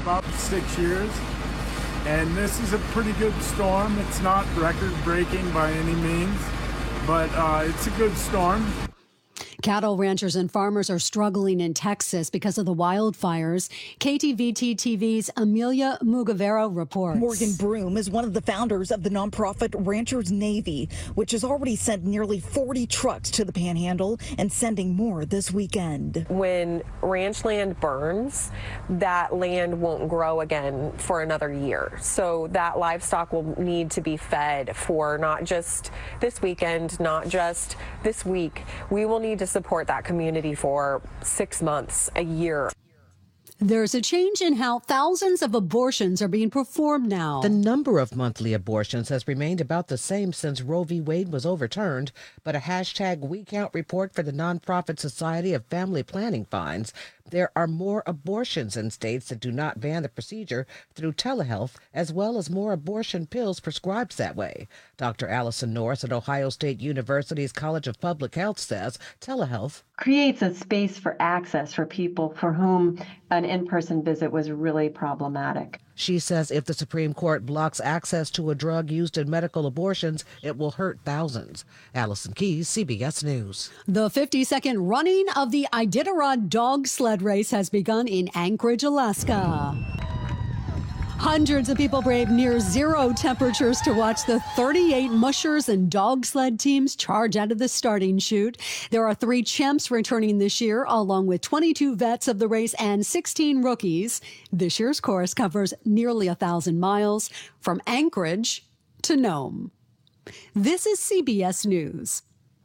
about 6 years. And this is a pretty good storm. It's not record-breaking by any means, but it's a good storm. Cattle ranchers and farmers are struggling in Texas because of the wildfires. KTVT TV's Amelia Mugavero reports. Morgan Broom is one of the founders of the nonprofit Ranchers Navy, which has already sent nearly 40 trucks to the Panhandle and sending more this weekend. When ranch land burns, that land won't grow again for another year. So that livestock will need to be fed for not just this weekend, not just this week. We will need to support that community for 6 months, a year. There's a change in how thousands of abortions are being performed now. The number of monthly abortions has remained about the same since Roe v. Wade was overturned, but a #WeCount report for the nonprofit Society of Family Planning finds there are more abortions in states that do not ban the procedure through telehealth, as well as more abortion pills prescribed that way. Dr. Allison Norris at Ohio State University's College of Public Health says telehealth creates a space for access for people for whom an in-person visit was really problematic. She says if the Supreme Court blocks access to a drug used in medical abortions, it will hurt thousands. Allison Keyes, CBS News. The 52nd running of the Iditarod dog sled race has begun in Anchorage, Alaska. Hundreds of people braved near zero temperatures to watch the 38 mushers and dog sled teams charge out of the starting chute. There are 3 champs returning this year, along with 22 vets of the race and 16 rookies. This year's course covers nearly 1,000 miles from Anchorage to Nome. This is CBS News.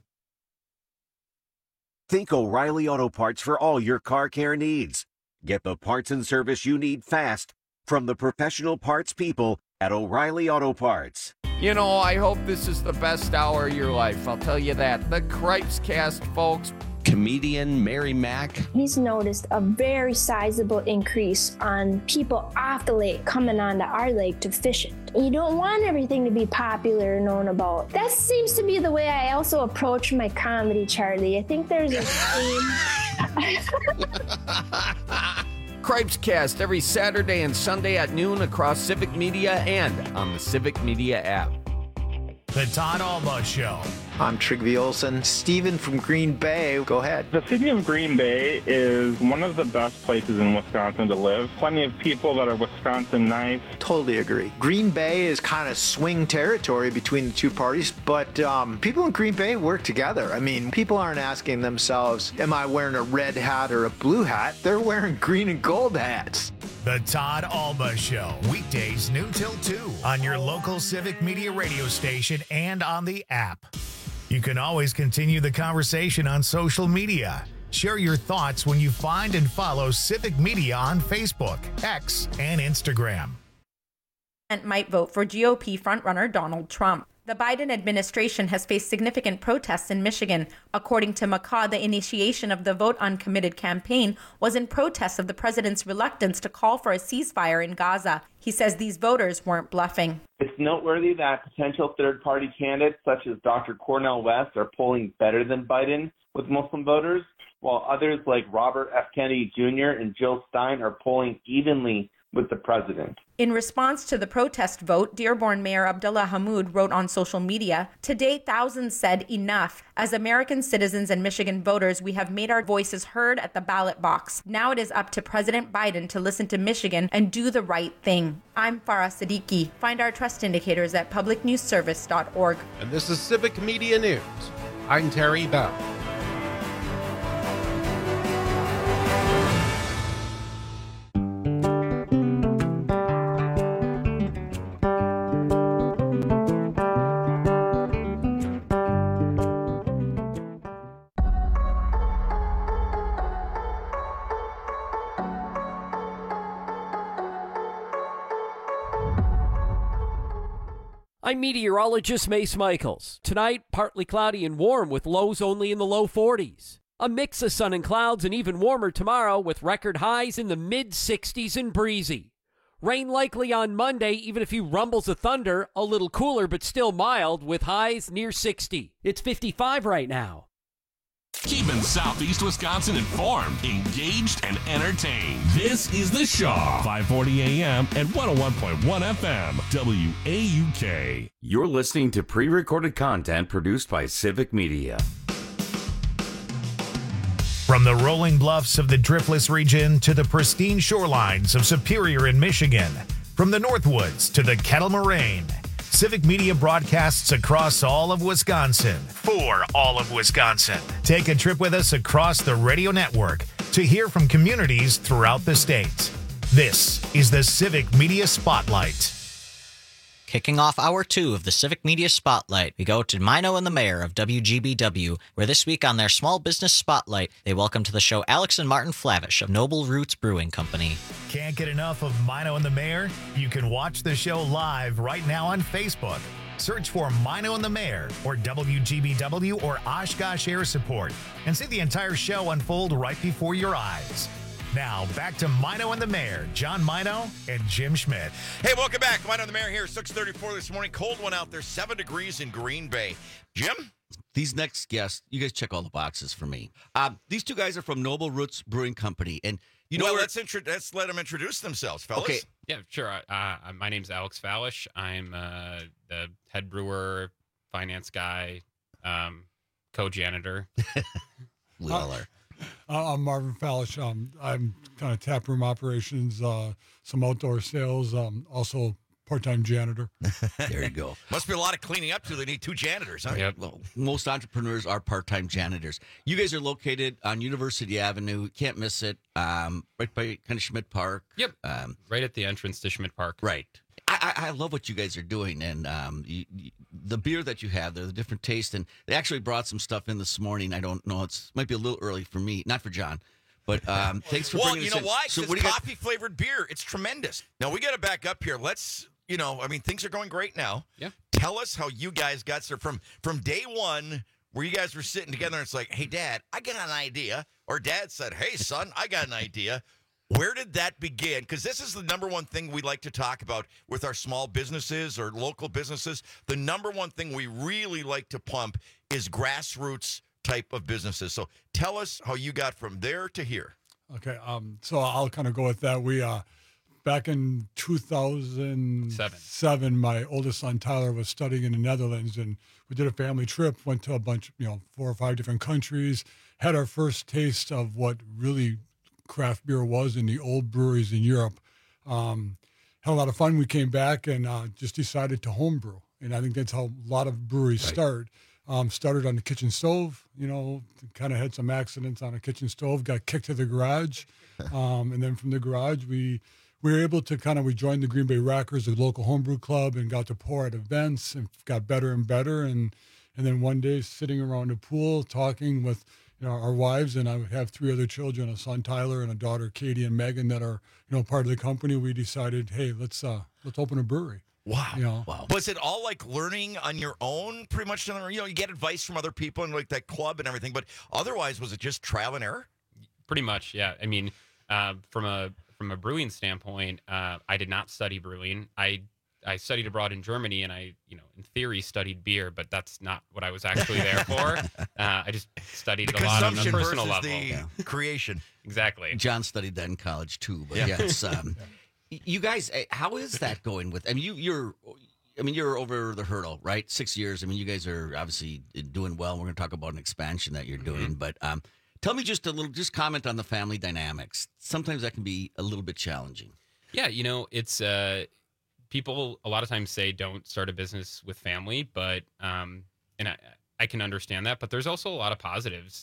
Think O'Reilly Auto Parts for all your car care needs. Get the parts and service you need fast from the professional parts people at O'Reilly Auto Parts. You know, I hope this is the best hour of your life. I'll tell you that. The Cripes Cast, folks. Comedian Mary Mack. He's noticed a very sizable increase on people off the lake coming onto our lake to fish it. You don't want everything to be popular and known about. That seems to be the way I also approach my comedy, Charlie. I think there's a theme. Cripes Cast every Saturday and Sunday at noon across Civic Media and on the Civic Media app. The Todd Alba Show. I'm Trygve Olsen. Steven from Green Bay, go ahead. The city of Green Bay is one of the best places in Wisconsin to live. Plenty of people that are Wisconsin nice. Totally agree. Green Bay is kind of swing territory between the two parties, but people in Green Bay work together. I mean, people aren't asking themselves, am I wearing a red hat or a blue hat? They're wearing green and gold hats. The Todd Alba Show, weekdays noon till 2 on your local Civic Media radio station and on the app. You can always continue the conversation on social media. Share your thoughts when you find and follow Civic Media on Facebook, X, and Instagram. Might vote for GOP frontrunner Donald Trump. The Biden administration has faced significant protests in Michigan. According to McCaw, the initiation of the Vote Uncommitted campaign was in protest of the president's reluctance to call for a ceasefire in Gaza. He says these voters weren't bluffing. It's noteworthy that potential third-party candidates such as Dr. Cornel West are polling better than Biden with Muslim voters, while others like Robert F. Kennedy Jr. and Jill Stein are polling evenly with the president. In response to the protest vote, Dearborn Mayor Abdullah Hammoud wrote on social media, "Today, thousands said enough. As American citizens and Michigan voters, we have made our voices heard at the ballot box. Now it is up to President Biden to listen to Michigan and do the right thing." I'm Farah Siddiqui. Find our trust indicators at publicnewsservice.org. And this is Civic Media News. I'm Terry Bell. I'm meteorologist Mace Michaels. Tonight, partly cloudy and warm with lows only in the low 40s. A mix of sun and clouds and even warmer tomorrow with record highs in the mid-60s and breezy. Rain likely on Monday, even a few rumbles of thunder, a little cooler but still mild with highs near 60. It's 55 right now. Keeping Southeast Wisconsin informed, engaged, and entertained. This is The Shaw, 540 AM and 101.1 FM, WAUK. You're listening to pre-recorded content produced by Civic Media. From the rolling bluffs of the Driftless region to the pristine shorelines of Superior in Michigan, from the Northwoods to the Kettle Moraine, Civic Media broadcasts across all of Wisconsin for all of Wisconsin. Take a trip with us across the radio network to hear from communities throughout the state. This is the Civic Media Spotlight. Kicking off Hour 2 of the Civic Media Spotlight, we go to Mino and the Mayor of WGBW, where this week on their Small Business Spotlight, they welcome to the show Alex and Martin Flavish of Noble Roots Brewing Company. Can't get enough of Mino and the Mayor? You can watch the show live right now on Facebook. Search for Mino and the Mayor or WGBW or Oshkosh Air Support and see the entire show unfold right before your eyes. Now, back to Mino and the Mayor, John Mino and Jim Schmidt. Hey, welcome back. Mino and the Mayor here, 6:34 this morning. Cold one out there, 7 degrees in Green Bay. Jim? These next guests, you guys check all the boxes for me. These two guys are from Noble Roots Brewing Company. And you know, let's let them introduce themselves, fellas. Okay. Yeah, sure. My name's Alex Falish. I'm the head brewer, finance guy, co-janitor. We all are. I'm Marvin Falish. I'm kind of taproom operations, some outdoor sales, also part-time janitor. There you go. Must be a lot of cleaning up, too. They need 2 janitors, huh? Yep. Well, most entrepreneurs are part-time janitors. You guys are located on University Avenue. Can't miss it. Right by kind of Schmidt Park. Yep. Right at the entrance to Schmidt Park. Right. I love what you guys are doing, and the beer that you have, they're the different taste, and they actually brought some stuff in this morning. I don't know, might be a little early for me, not for John, but thanks for bringing this in. Well, you know why? Because it's coffee-flavored beer. It's tremendous. Now, we got to back up here. Let's, things are going great now. Yeah. Tell us how you guys got started from day one where you guys were sitting together and it's like, hey, Dad, I got an idea. Or Dad said, hey, son, I got an idea. Where did that begin? Because this is the number one thing we like to talk about with our small businesses or local businesses. The number one thing we really like to pump is grassroots type of businesses. So tell us how you got from there to here. Okay, so I'll kind of go with that. We back in 2007, my oldest son Tyler was studying in the Netherlands, and we did a family trip. Went to a bunch, 4 or 5 different countries. Had our first taste of what really craft beer was in the old breweries in Europe. Had a lot of fun. We came back and just decided to homebrew. And I think that's how a lot of breweries start. Started on the kitchen stove, kind of had some accidents on a kitchen stove, got kicked to the garage. And then from the garage, we were able to we joined the Green Bay Rockers, the local homebrew club, and got to pour at events and got better and better. And then one day sitting around a pool talking with our wives, and I have 3 other children, a son Tyler and a daughter Katie and Megan that are part of the company. We decided, hey, let's open a brewery. Wow. Wow. Was it all like learning on your own pretty much? You get advice from other people and like that club and everything, but otherwise was it just trial and error? Pretty much, yeah. I mean, from a brewing standpoint, I did not study brewing. I studied abroad in Germany, and I, in theory, studied beer, but that's not what I was actually there for. I just studied a lot on a personal level. The creation. Exactly. John studied that in college too, but yes. You guys, how is that going with? I mean, you're over the hurdle, right? 6 years. I mean, you guys are obviously doing well. We're going to talk about an expansion that you're doing, but tell me just comment on the family dynamics. Sometimes that can be a little bit challenging. Yeah, it's. People a lot of times say don't start a business with family, but and I can understand that. But there's also a lot of positives.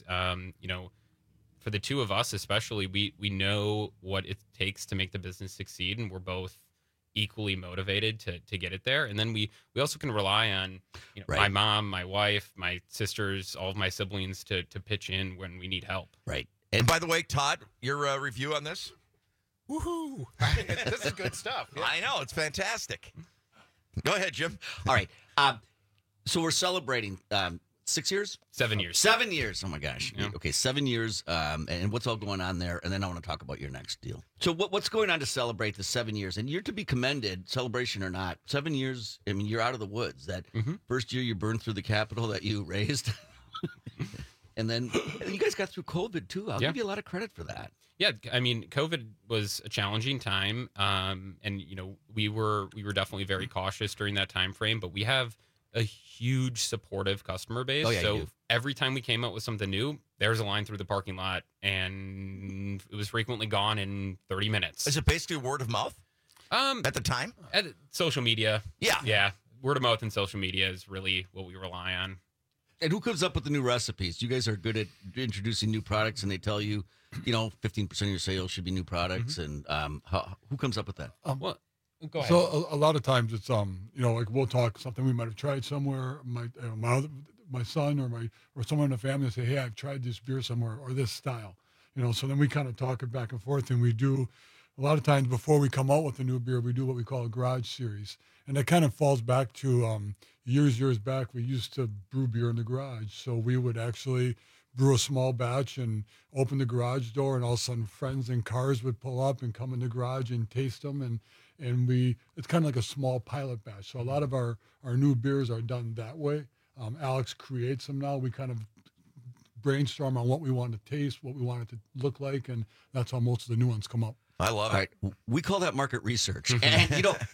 For the two of us especially, we know what it takes to make the business succeed, and we're both equally motivated to get it there. And then we also can rely on my mom, my wife, my sisters, all of my siblings to pitch in when we need help. Right. And by the way, Todd, your review on this? Woohoo! This is good stuff. Yeah. I know. It's fantastic. Go ahead, Jim. All right. So we're celebrating 6 years? 7 years. 7 years. Oh, my gosh. Yeah. Okay, 7 years. And what's all going on there? And then I want to talk about your next deal. So what's going on to celebrate the 7 years? And you're to be commended, celebration or not. 7 years, I mean, you're out of the woods. That first year you burned through the capital that you raised. And then you guys got through COVID too. I'll give you a lot of credit for that. Yeah, I mean, COVID was a challenging time, and we were definitely very cautious during that time frame. But we have a huge supportive customer base. Oh, yeah, so every time we came out with something new, there's a line through the parking lot, and it was frequently gone in 30 minutes. Is it basically word of mouth? At the time, at social media. Yeah, word of mouth and social media is really what we rely on. And who comes up with the new recipes? You guys are good at introducing new products, and they tell you, 15% of your sales should be new products. And who comes up with that? Well, go ahead. So a lot of times it's like we'll talk something we might have tried somewhere. My son or someone in the family will say, hey, I've tried this beer somewhere or this style. So then we kind of talk it back and forth, and we do a lot of times before we come out with a new beer, we do what we call a garage series. And that kind of falls back to years back, we used to brew beer in the garage. So we would actually brew a small batch and open the garage door, and all of a sudden friends and cars would pull up and come in the garage and taste them. And it's kind of like a small pilot batch. So a lot of our new beers are done that way. Alex creates them now. We kind of brainstorm on what we want to taste, what we want it to look like, and that's how most of the new ones come up. I love it. Right. We call that market research. And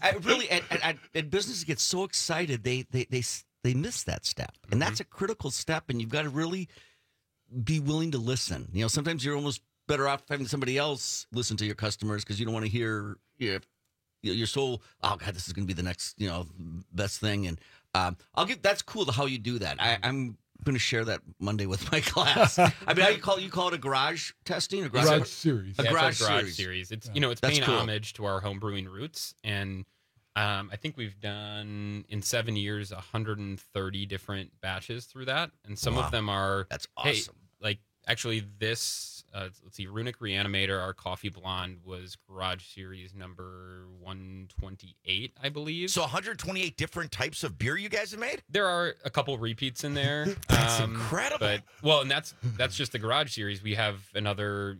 and businesses get so excited they miss that step. And that's a critical step, and you've got to really be willing to listen. Sometimes you're almost better off having somebody else listen to your customers because you don't want to hear you're so, oh God, this is going to be the next, best thing. And that's cool how you do that. I'm going to share that Monday with my class. I mean, how you call it a garage testing? Garage series. A garage series. It's it's That's paying cool. homage to our home brewing roots, and I think we've done in 7 years 130 different batches through that, and some of them are awesome. Actually this let's see, Runic Reanimator, our coffee blonde, was garage series number 128, I believe. So 128 different types of beer you guys have made? There are a couple repeats in there. That's incredible. And that's just the garage series. We have another,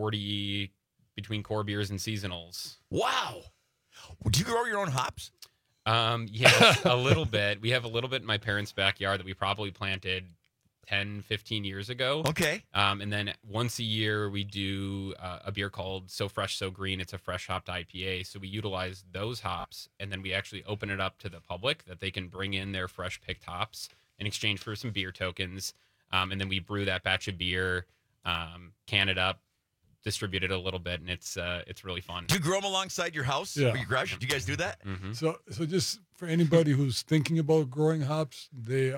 40 between core beers and seasonals. Wow. Do you grow your own hops? Yeah, a little bit. We have a little bit in my parents' backyard that we probably planted 10, 15 years ago. Okay. And then once a year we do a beer called So Fresh, So Green. It's a fresh hopped IPA. So we utilize those hops, and then we actually open it up to the public that they can bring in their fresh picked hops in exchange for some beer tokens. And then we brew that batch of beer, can it up, distribute it a little bit, and it's really fun. Do you grow them alongside your house or your garage? Do you guys do that? Mm-hmm. So just for anybody who's thinking about growing hops,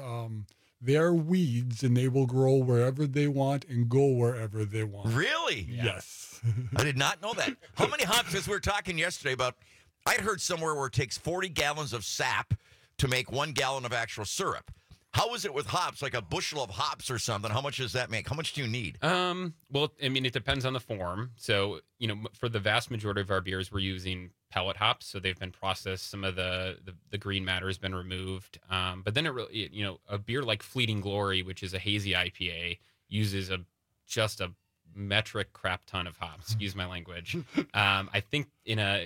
they are weeds, and they will grow wherever they want and go wherever they want. Really? Yes. I did not know that. How many hops, as we were talking yesterday about, I'd heard somewhere where it takes 40 gallons of sap to make 1 gallon of actual syrup. How is it with hops? Like a bushel of hops or something, how much does that make? How much do you need? Well, I mean, it depends on the form. So, for the vast majority of our beers, we're using pellet hops. So they've been processed. Some of the green matter has been removed. But then it really, a beer like Fleeting Glory, which is a hazy IPA, uses just a metric crap ton of hops. Excuse my language. I think in a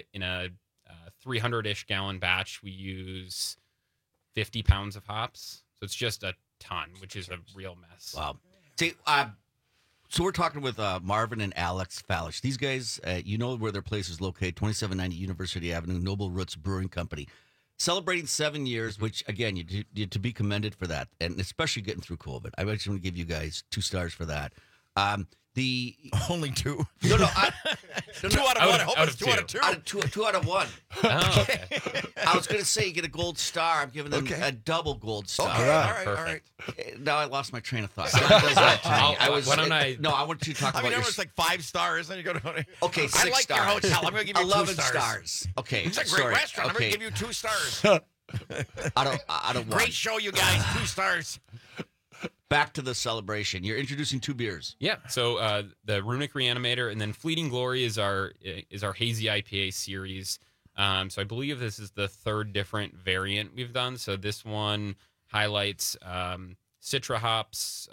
300-ish gallon batch, we use 50 pounds of hops. So it's just a ton, which is a real mess. Wow. See, so we're talking with Marvin and Alex Fallish. These guys, where their place is located, 2790 University Avenue, Noble Roots Brewing Company. Celebrating 7 years, which, again, you're to be commended for that, and especially getting through COVID. I actually want to give you guys 2 stars for that. Only 2? No. 2 out of 1. I hope it's 2 out of 2. 2 out of 1. Oh, okay. I was going to say you get a gold star. I'm giving them a double gold star. Okay. All right. Now I lost my train of thought. Someone does that to me. I want you to talk about your... it's like 5 stars, and you go to... Okay, 6 I like stars. your hotel. I'm going to give you 11 2 stars. Okay, it's a great restaurant. I'm going to give you 2 stars. out of 1. Great show, you guys. 2 stars. Back to the celebration. You're introducing 2 beers. Yeah. So the Runic Reanimator, and then Fleeting Glory is our hazy IPA series. So I believe this is the 3rd different variant we've done. So this one highlights Citra hops,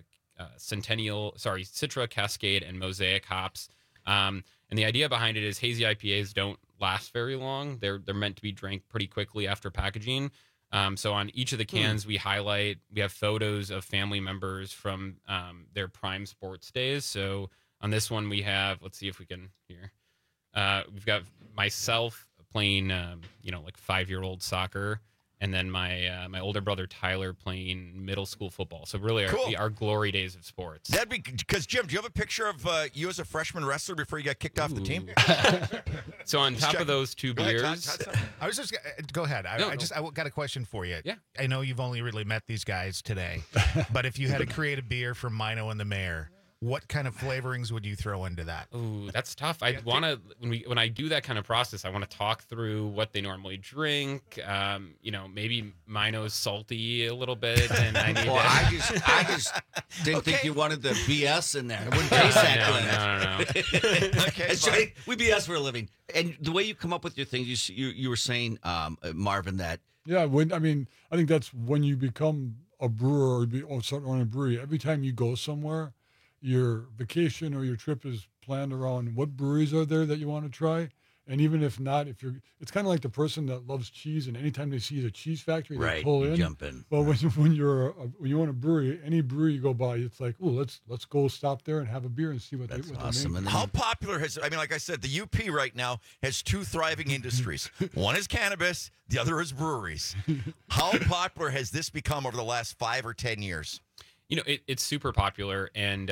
Citra, Cascade, and Mosaic hops. And the idea behind it is hazy IPAs don't last very long. They're meant to be drank pretty quickly after packaging. So on each of the cans, we have photos of family members from their prime sports days. So on this one, we have, let's see if we can here. We've got myself playing, like 5-year-old soccer. And then my older brother Tyler playing middle school football. So really our glory days of sports. That'd be because Jim, do you have a picture of you as a freshman wrestler before you got kicked off the team? So on top of those 2 beers, I was just go ahead. I got a question for you. Yeah, I know you've only really met these guys today, but if you had to create a beer from Mino and the Mayor, what kind of flavorings would you throw into that? Ooh, that's tough. I want to when I do that kind of process, I want to talk through what they normally drink. Maybe Mino's salty a little bit, and I need. Well, I just didn't think you wanted the BS in there. It wouldn't taste that good. No. Okay, we BS for a living. And the way you come up with your things, you were saying, Marvin, that. Yeah, I think that's when you become a brewer or start owning a brewery. Every time you go somewhere, your vacation or your trip is planned around what breweries are there that you want to try. And even if not, it's kind of like the person that loves cheese, and anytime they see the cheese factory, they pull in. Jump in. Well, when you own a brewery, any brewery you go by, it's like, oh, let's go stop there and have a beer and see what That's what awesome. they're making. How popular like I said, the UP right now has 2 thriving industries. One is cannabis, the other is breweries. How popular has this become over the last 5 or 10 years? It's super popular, and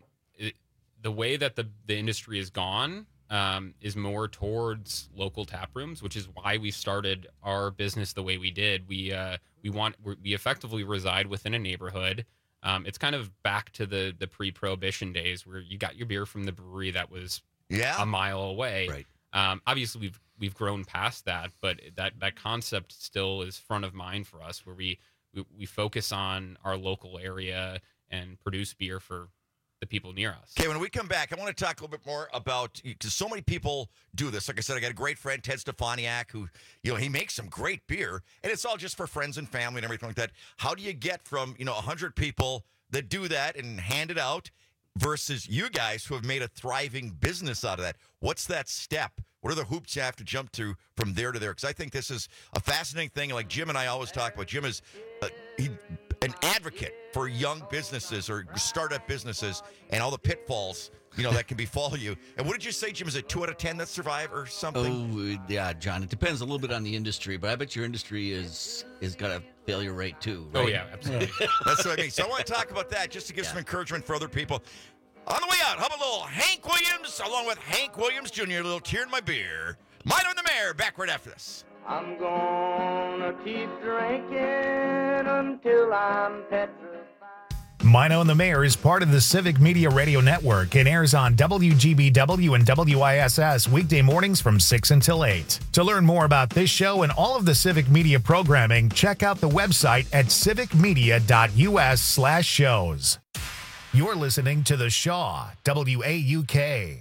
the way that the industry has gone is more towards local tap rooms, which is why we started our business the way we did. We effectively reside within a neighborhood. It's kind of back to the pre-prohibition days where you got your beer from the brewery that was a mile away. Right. Obviously, we've grown past that, but that concept still is front of mind for us, where we focus on our local area and produce beer for the people near us. Okay, when we come back, I want to talk a little bit more about, because so many people do this. Like I said, I got a great friend, Ted Stefaniak, who, he makes some great beer, and it's all just for friends and family and everything like that. How do you get from, 100 people that do that and hand it out versus you guys who have made a thriving business out of that? What's that step? What are the hoops you have to jump through from there to there? Because I think this is a fascinating thing. Like Jim and I always talk about, Jim is an advocate for young businesses or startup businesses and all the pitfalls, that can befall you. And what did you say, Jim? Is it 2 out of 10 that survive or something? Oh, yeah, John. It depends a little bit on the industry, but I bet your industry is got a failure rate too, right? Oh, yeah, absolutely. That's what I mean. So I want to talk about that just to give some encouragement for other people. On the way out, how about a little Hank Williams, along with Hank Williams Jr., a little tear in my beer. Mino and the Mayor, back right after this. I'm gonna keep drinking until I'm petrified. Mino and the Mayor is part of the Civic Media Radio Network and airs on WGBW and WISS weekday mornings from 6 until 8. To learn more about this show and all of the Civic Media programming, check out the website at civicmedia.us/shows. You're listening to The Shaw, WAUK.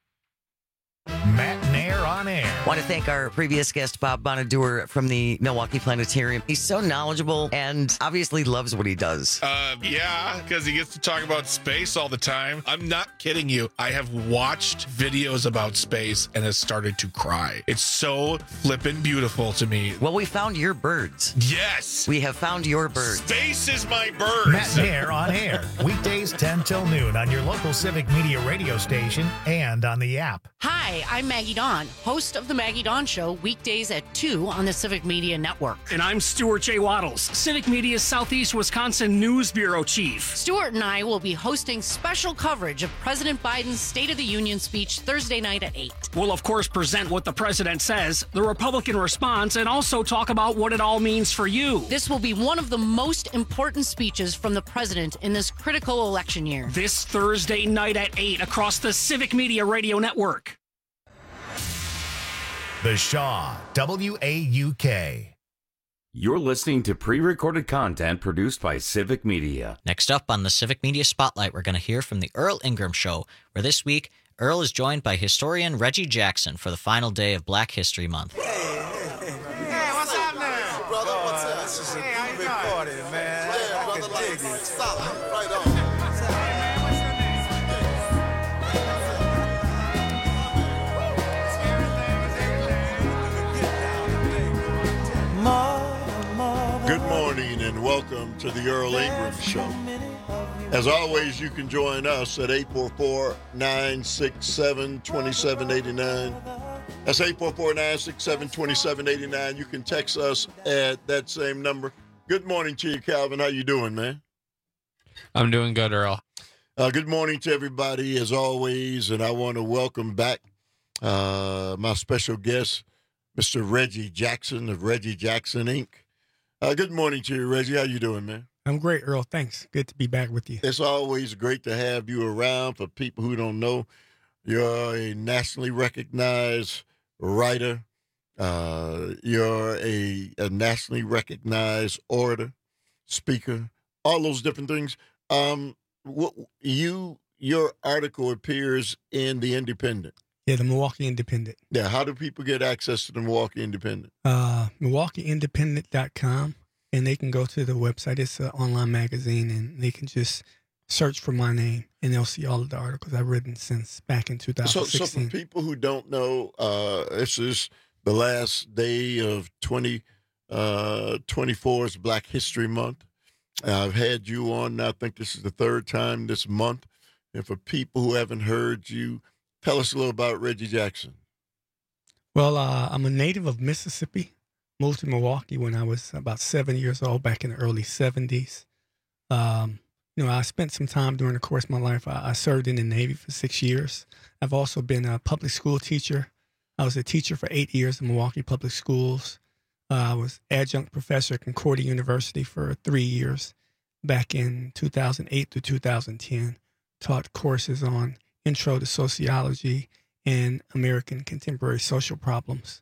Matt Nair on air. Want to thank our previous guest, Bob Bonaduer from the Milwaukee Planetarium. He's so knowledgeable and obviously loves what he does. Yeah, because he gets to talk about space all the time. I'm not kidding you. I have watched videos about space and has started to cry. It's so flippin' beautiful to me. Well, we found your birds. Yes. We have found your birds. Space is my birds. Matt Nair on air. Weekdays 10 till noon on your local Civic Media radio station and on the app. Hi, I'm Maggie Dawn, host of The Maggie Dawn Show, weekdays at 2 on the Civic Media Network. And I'm Stuart J. Waddles, Civic Media's Southeast Wisconsin News Bureau Chief. Stuart and I will be hosting special coverage of President Biden's State of the Union speech Thursday night at 8. We'll, of course, present what the president says, the Republican response, and also talk about what it all means for you. This will be one of the most important speeches from the president in this critical election year. This Thursday night at 8 across the Civic Media Radio Network. The Shaw, WAUK. You're listening to pre-recorded content produced by Civic Media. Next up on the Civic Media Spotlight, we're going to hear from the Earl Ingram Show, where this week, Earl is joined by historian Reggie Jackson for the final day of Black History Month. Hey, what's up now? Brother, what's up? This is a big party, man. Yeah, brother, like, stop. Right on. to the Earl Ingram Show. As always, you can join us at 844-967-2789. That's 844-967-2789. You can text us at that same number. Good morning to you, Calvin. How you doing, man? I'm doing good, Earl. Good morning to everybody, as always, and I want to welcome back my special guest, Mr. Reggie Jackson of Reggie Jackson, Inc. Good morning to you, Reggie. How you doing, man? I'm great, Earl. Thanks. Good to be back with you. It's always great to have you around. For people who don't know, you're a nationally recognized writer. You're a nationally recognized orator, speaker, all those different things. Your article appears in the Independent. Yeah, the Milwaukee Independent. Yeah, how do people get access to the Milwaukee Independent? MilwaukeeIndependent.com, and they can go to the website. It's an online magazine, and they can just search for my name, and they'll see all of the articles I've written since back in 2016. So for people who don't know, this is the last day of 2024 is Black History Month. I've had you on now. I think this is the third time this month. And for people who haven't heard you, tell us a little about Reggie Jackson. Well, I'm a native of Mississippi. Moved to Milwaukee when I was about 7 years old, back in the early 70s. I spent some time during the course of my life. I served in the Navy for 6 years. I've also been a public school teacher. I was a teacher for 8 years in Milwaukee Public Schools. I was adjunct professor at Concordia University for 3 years back in 2008 to 2010. Taught courses on Intro to Sociology and American Contemporary Social Problems.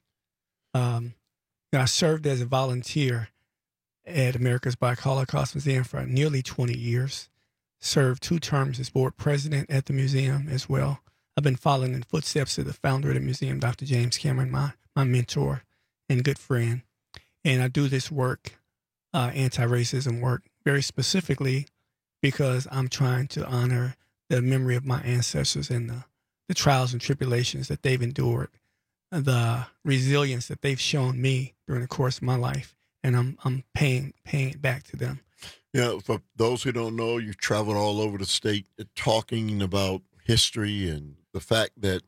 I served as a volunteer at America's Black Holocaust Museum for nearly 20 years. Served 2 terms as board president at the museum as well. I've been following in the footsteps of the founder of the museum, Dr. James Cameron, my mentor and good friend. And I do this work, anti-racism work, very specifically because I'm trying to honor the memory of my ancestors and the trials and tribulations that they've endured, the resilience that they've shown me during the course of my life, and I'm paying it back to them. Yeah, for those who don't know, you traveled all over the state talking about history and the fact that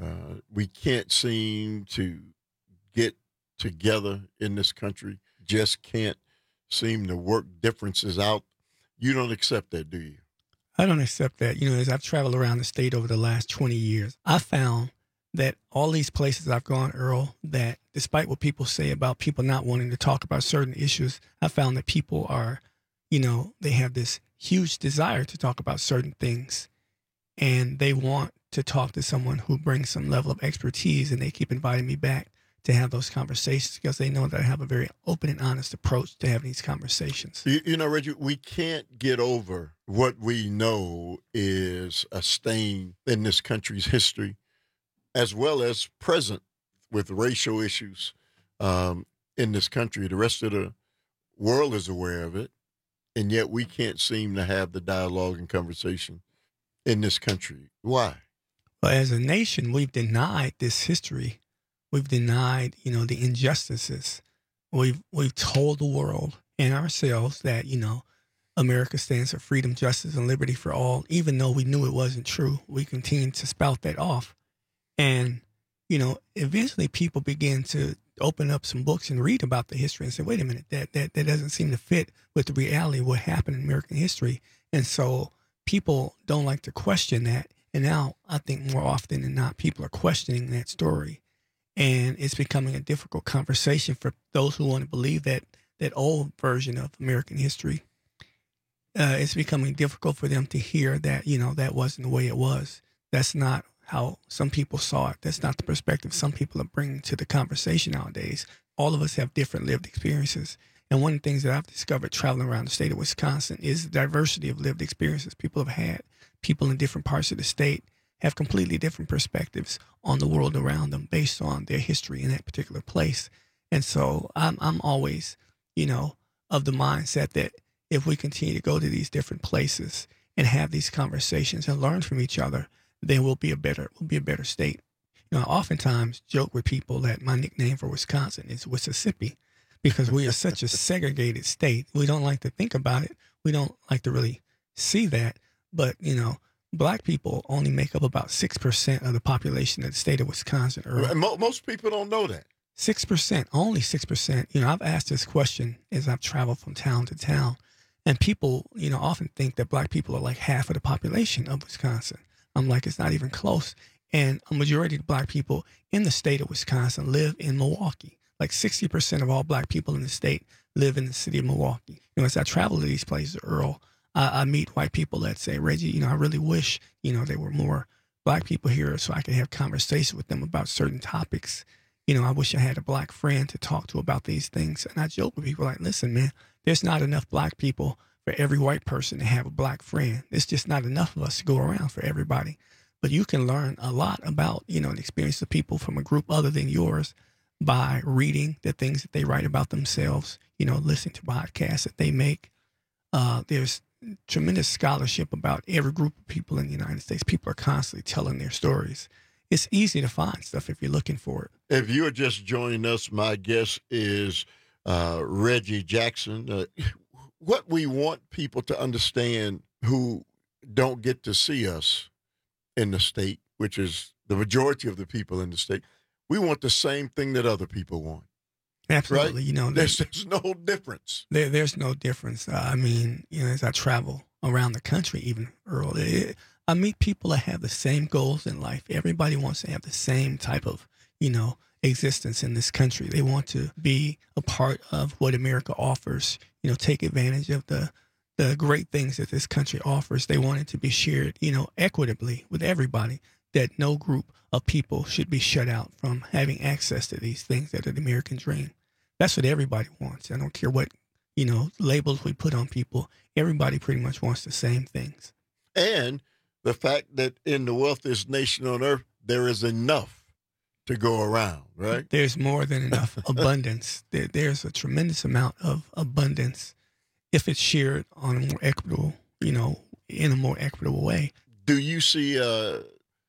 we can't seem to get together in this country, just can't seem to work differences out. You don't accept that, do you? I don't accept that. As I've traveled around the state over the last 20 years, I found that all these places I've gone, Earl, that despite what people say about people not wanting to talk about certain issues, I found that people are, they have this huge desire to talk about certain things, and they want to talk to someone who brings some level of expertise, and they keep inviting me back to have those conversations because they know that I have a very open and honest approach to having these conversations. Reggie, we can't get over what we know is a stain in this country's history, as well as present with racial issues in this country. The rest of the world is aware of it, and yet we can't seem to have the dialogue and conversation in this country. Why? Well, as a nation, we've denied this history. We've denied, the injustices. We've told the world and ourselves that, America stands for freedom, justice, and liberty for all, even though we knew it wasn't true. We continued to spout that off. And, eventually people begin to open up some books and read about the history and say, wait a minute, that doesn't seem to fit with the reality of what happened in American history. And so people don't like to question that. And now I think more often than not, people are questioning that story. And it's becoming a difficult conversation for those who want to believe that old version of American history. It's becoming difficult for them to hear that, that wasn't the way it was. That's not how some people saw it. That's not the perspective some people are bringing to the conversation nowadays. All of us have different lived experiences. And one of the things that I've discovered traveling around the state of Wisconsin is the diversity of lived experiences people have had. People in different parts of the state have completely different perspectives on the world around them based on their history in that particular place. And so I'm always, of the mindset that if we continue to go to these different places and have these conversations and learn from each other, then we'll be a better state. I oftentimes joke with people that my nickname for Wisconsin is Mississippi because we are such a segregated state. We don't like to think about it. We don't like to really see that. But, black people only make up about 6% of the population of the state of Wisconsin. Most people don't know that. 6%, only 6%. I've asked this question as I've traveled from town to town, and people, often think that black people are like half of the population of Wisconsin. I'm like, it's not even close. And a majority of the black people in the state of Wisconsin live in Milwaukee. Like 60% of all black people in the state live in the city of Milwaukee. As I travel to these places, Earl, I meet white people that say, Reggie, I really wish, there were more black people here so I could have conversations with them about certain topics. I wish I had a black friend to talk to about these things. And I joke with people like, listen, man, there's not enough black people for every white person to have a black friend. There's just not enough of us to go around for everybody. But you can learn a lot about, the experience of people from a group other than yours by reading the things that they write about themselves, listening to podcasts that they make. There's tremendous scholarship about every group of people in the United States. People are constantly telling their stories. It's easy to find stuff if you're looking for it. If you are just joining us, my guest is Reggie Jackson. What we want people to understand who don't get to see us in the state, which is the majority of the people in the state, we want the same thing that other people want. Absolutely. Right? There's no difference. There's no difference. As I travel around the country, even, Earl, I meet people that have the same goals in life. Everybody wants to have the same type of, existence in this country. They want to be a part of what America offers, take advantage of the great things that this country offers. They want it to be shared, equitably with everybody, that no group of people should be shut out from having access to these things that are the American dream. That's what everybody wants. I don't care what, labels we put on people. Everybody pretty much wants the same things. And the fact that in the wealthiest nation on earth, there is enough to go around, right? There's more than enough abundance. There's a tremendous amount of abundance if it's shared on a more equitable, in a more equitable way. Do you see a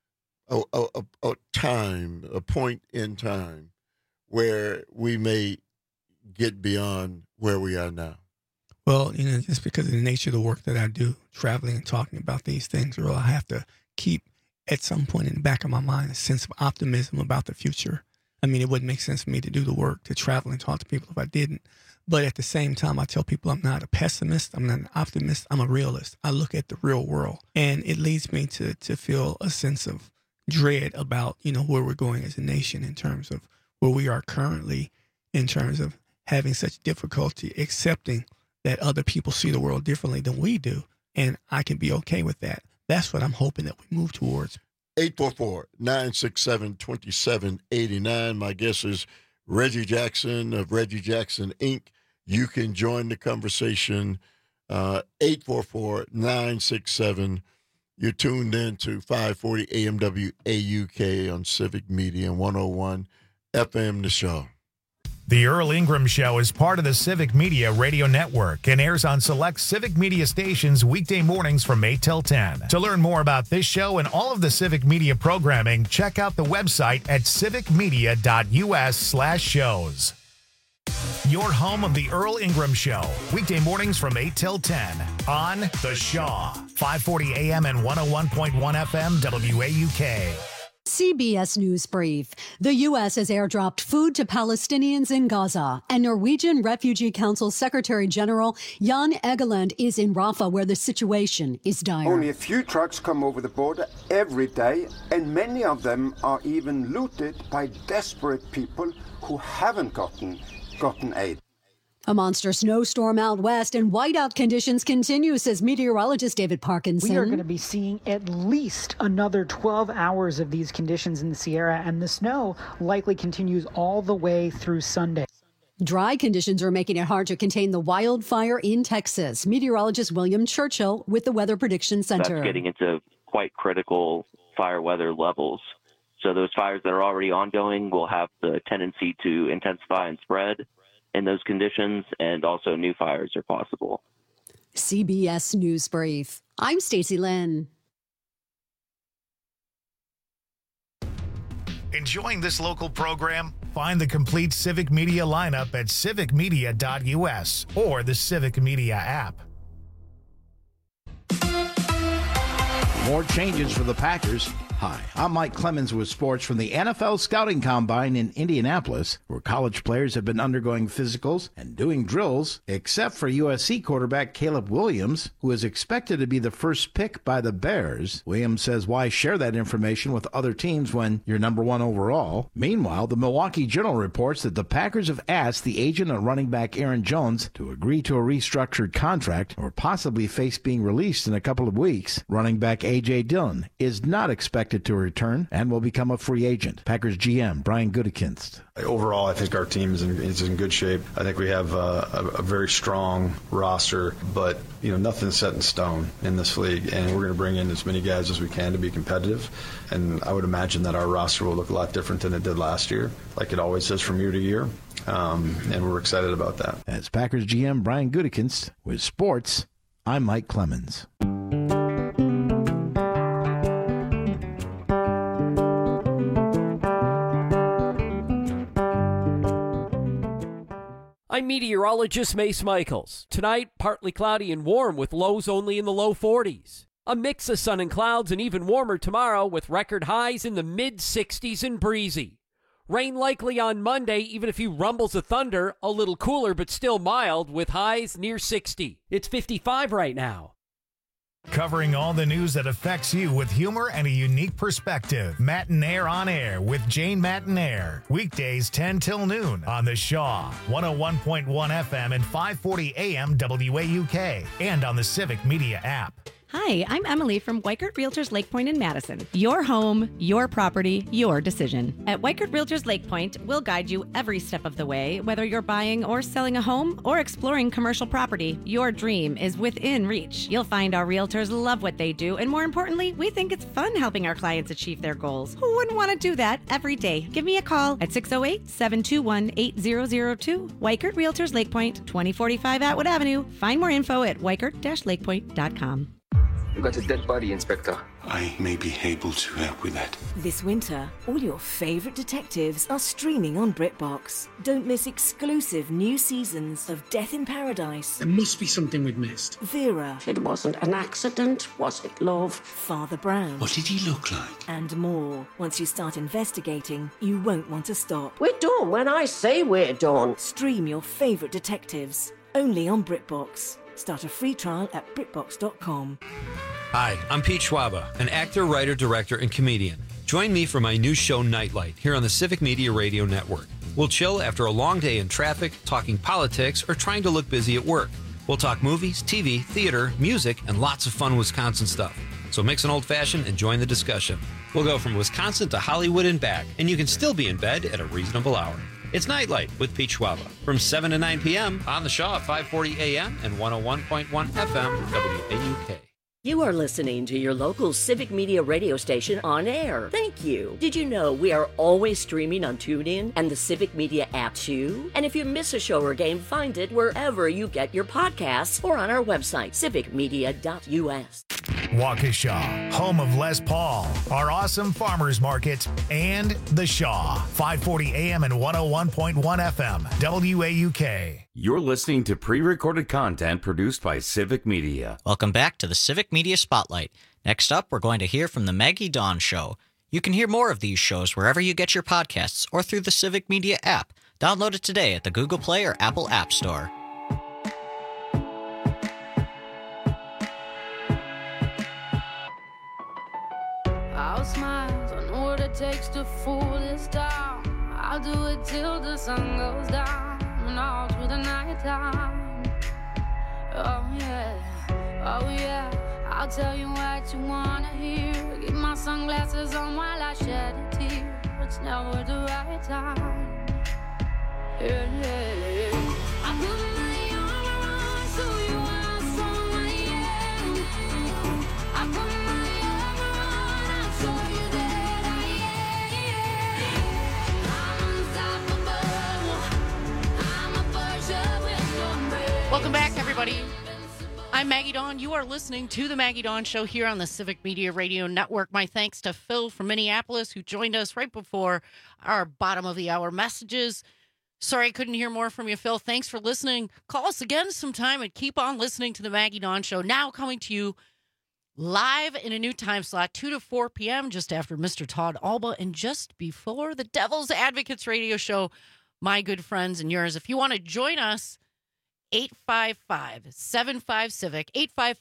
point in time where we may get beyond where we are now? Well, just because of the nature of the work that I do, traveling and talking about these things, Earl, I have to keep at some point in the back of my mind a sense of optimism about the future. It wouldn't make sense for me to do the work, to travel and talk to people if I didn't. But at the same time, I tell people I'm not a pessimist. I'm not an optimist. I'm a realist. I look at the real world. And it leads me to feel a sense of dread about, where we're going as a nation in terms of where we are currently, in terms of having such difficulty accepting that other people see the world differently than we do. And I can be okay with that. That's what I'm hoping that we move towards. 844-967-2789. My guest is Reggie Jackson of Reggie Jackson, Inc. You can join the conversation, 844-967. You're tuned in to 540 AMWAUK on Civic Media and 101 FM The Shaw. The Earl Ingram Show is part of the Civic Media Radio Network and airs on select Civic Media stations weekday mornings from 8 till 10. To learn more about this show and all of the Civic Media programming, check out the website at civicmedia.us/shows. Your home of the Earl Ingram Show, weekday mornings from 8 till 10 on The Shaw, 540 AM and 101.1 FM WAUK. CBS News Brief. The U.S. has airdropped food to Palestinians in Gaza, and Norwegian Refugee Council Secretary General Jan Egeland is in Rafah, where the situation is dire. Only a few trucks come over the border every day, and many of them are even looted by desperate people who haven't gotten aid. A monster snowstorm out west and whiteout conditions continue, says meteorologist David Parkinson. We are going to be seeing at least another 12 hours of these conditions in the Sierra, and the snow likely continues all the way through Sunday. Dry conditions are making it hard to contain the wildfire in Texas. Meteorologist William Churchill with the Weather Prediction Center. That's getting into quite critical fire weather levels. So those fires that are already ongoing will have the tendency to intensify and spread in those conditions, and also new fires are possible. CBS News Brief. I'm Stacey Lynn. Enjoying this local program? Find the complete Civic Media lineup at civicmedia.us or the Civic Media app. More changes for the Packers. Hi, I'm Mike Clemens with sports from the NFL Scouting Combine in Indianapolis, where college players have been undergoing physicals and doing drills, except for USC quarterback Caleb Williams, who is expected to be the first pick by the Bears. Williams says, why share that information with other teams when you're number one overall? Meanwhile, the Milwaukee Journal reports that the Packers have asked the agent of running back Aaron Jones to agree to a restructured contract or possibly face being released in a couple of weeks. Running back A.J. Dillon is not expected to return and will become a free agent. Packers GM Brian Gutekunst. Overall, I think our team is in good shape. I think we have a very strong roster, but nothing's set in stone in this league, and we're going to bring in as many guys as we can to be competitive. And I would imagine that our roster will look a lot different than it did last year, like it always does from year to year. And we're excited about that. As Packers GM Brian Gutekunst with sports, I'm Mike Clemens. I'm meteorologist Mace Michaels. Tonight, partly cloudy and warm with lows only in the low 40s. A mix of sun and clouds and even warmer tomorrow with record highs in the mid-60s and breezy. Rain likely on Monday, even a few rumbles of thunder, a little cooler but still mild with highs near 60. It's 55 right now. Covering all the news that affects you with humor and a unique perspective. Matinaire on Air with Jane Matinaire. Weekdays 10 till noon on the Shaw, 101.1 FM and 540 AM WAUK, and on the Civic Media app. Hi, I'm Emily from Weichert Realtors Lake Point in Madison. Your home, your property, your decision. At Weichert Realtors Lake Point, we'll guide you every step of the way, whether you're buying or selling a home or exploring commercial property. Your dream is within reach. You'll find our realtors love what they do, and more importantly, we think it's fun helping our clients achieve their goals. Who wouldn't want to do that every day? Give me a call at 608-721-8002. Weichert Realtors Lake Point, 2045 Atwood Avenue. Find more info at weichert-lakepoint.com. We've got a dead body, Inspector. I may be able to help with that. This winter, all your favourite detectives are streaming on BritBox. Don't miss exclusive new seasons of Death in Paradise. There must be something we've missed. Vera. It wasn't an accident, was it, love? Father Brown. What did he look like? And more. Once you start investigating, you won't want to stop. We're done when I say we're done. Stream your favourite detectives. Only on BritBox. Start a free trial at BritBox.com. Hi, I'm Pete Schwaba, an actor, writer, director, and comedian. Join me for my new show, Nightlight, here on the Civic Media Radio Network. We'll chill after a long day in traffic, talking politics, or trying to look busy at work. We'll talk movies, TV, theater, music, and lots of fun Wisconsin stuff. So mix an old-fashioned and join the discussion. We'll go from Wisconsin to Hollywood and back, and you can still be in bed at a reasonable hour. It's Nightlight with Pete Schwaba from 7 to 9 p.m. on the Shaw at 540 a.m. and 101.1 FM WAUK. You are listening to your local Civic Media radio station on air. Thank you. Did you know we are always streaming on TuneIn and the Civic Media app too? And if you miss a show or game, find it wherever you get your podcasts or on our website, civicmedia.us. Waukesha, home of Les Paul, our awesome farmers market, and the Shaw, 540 AM and 101.1 FM, WAUK. You're listening to pre-recorded content produced by Civic Media. Welcome back to the Civic Media Spotlight. Next up, we're going to hear from the Maggie Dawn Show. You can hear more of these shows wherever you get your podcasts or through the Civic Media app. Download it today at the Google Play or Apple App Store. I'll smile, I know what it takes to fool this town. I'll do it till the sun goes down and all through the night time. Oh yeah, I'll tell you what you wanna hear. Keep my sunglasses on while I shed a tear. It's never the right time. Yeah. I put my armor on so you are strong, I put my armor on, I'll show you that I am. I'm unstoppable. I'm a Persia with no brain. Welcome back, everybody. I'm Maggie Dawn. You are listening to the Maggie Dawn Show here on the Civic Media Radio Network. My thanks to Phil from Minneapolis, who joined us right before our bottom of the hour messages. Sorry I couldn't hear more from you, Phil. Thanks for listening. Call us again sometime and keep on listening to the Maggie Dawn Show. Now coming to you live in a new time slot, 2 to 4 p.m., just after Mr. Todd Alba and just before the Devil's Advocates Radio Show. My good friends and yours. If you want to join us, 855-75-CIVIC,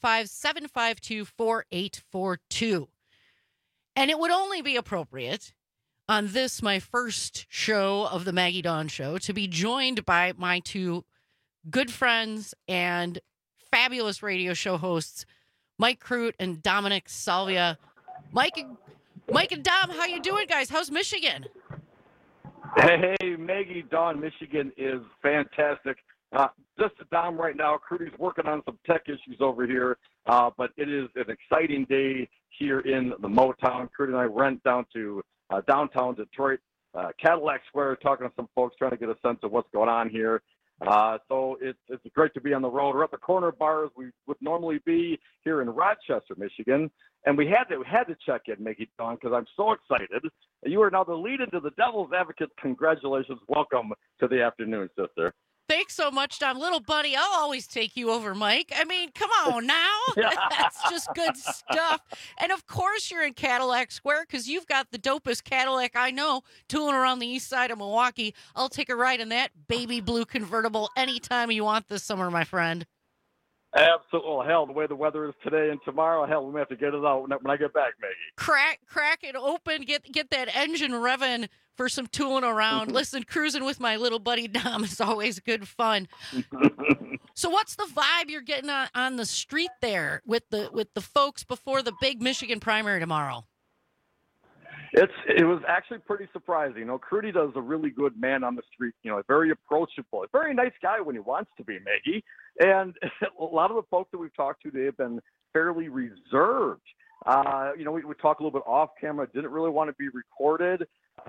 855-752-4842. And it would only be appropriate on this, my first show of the Maggie Dawn Show, to be joined by my two good friends and fabulous radio show hosts, Mike Crute and Dominic Salvia. Mike and Dom, how you doing, guys? How's Michigan? Hey, Maggie Dawn, Michigan is fantastic. Just to Dom right now, Crudy's working on some tech issues over here, but it is an exciting day here in the Motown. Crudy and I went down to downtown Detroit, Cadillac Square, talking to some folks, trying to get a sense of what's going on here. So it's great to be on the road. We're at the corner bars we would normally be here in Rochester, Michigan, and we had to check in, Maggie Dawn, because I'm so excited. You are now the lead into the Devil's Advocates. Congratulations. Welcome to the afternoon, sister. Thanks so much, Dom. Little buddy, I'll always take you over, Mike. I mean, come on now. That's just good stuff. And, of course, you're in Cadillac Square because you've got the dopest Cadillac I know tooling around the east side of Milwaukee. I'll take a ride in that baby blue convertible anytime you want this summer, my friend. Absolutely. Hell, the way the weather is today and tomorrow, hell, we may have to get it out when I get back, Maggie. Crack it open, get that engine revving for some tooling around. Listen, cruising with my little buddy Dom is always good fun. So what's the vibe you're getting on the street there with the folks before the big Michigan primary tomorrow? It was actually pretty surprising. You know, Crudy does a really good man on the street, you know, very approachable, a very nice guy when he wants to be, Maggie. And a lot of the folks that we've talked to, they have been fairly reserved. You know, we talked a little bit off camera, didn't really want to be recorded.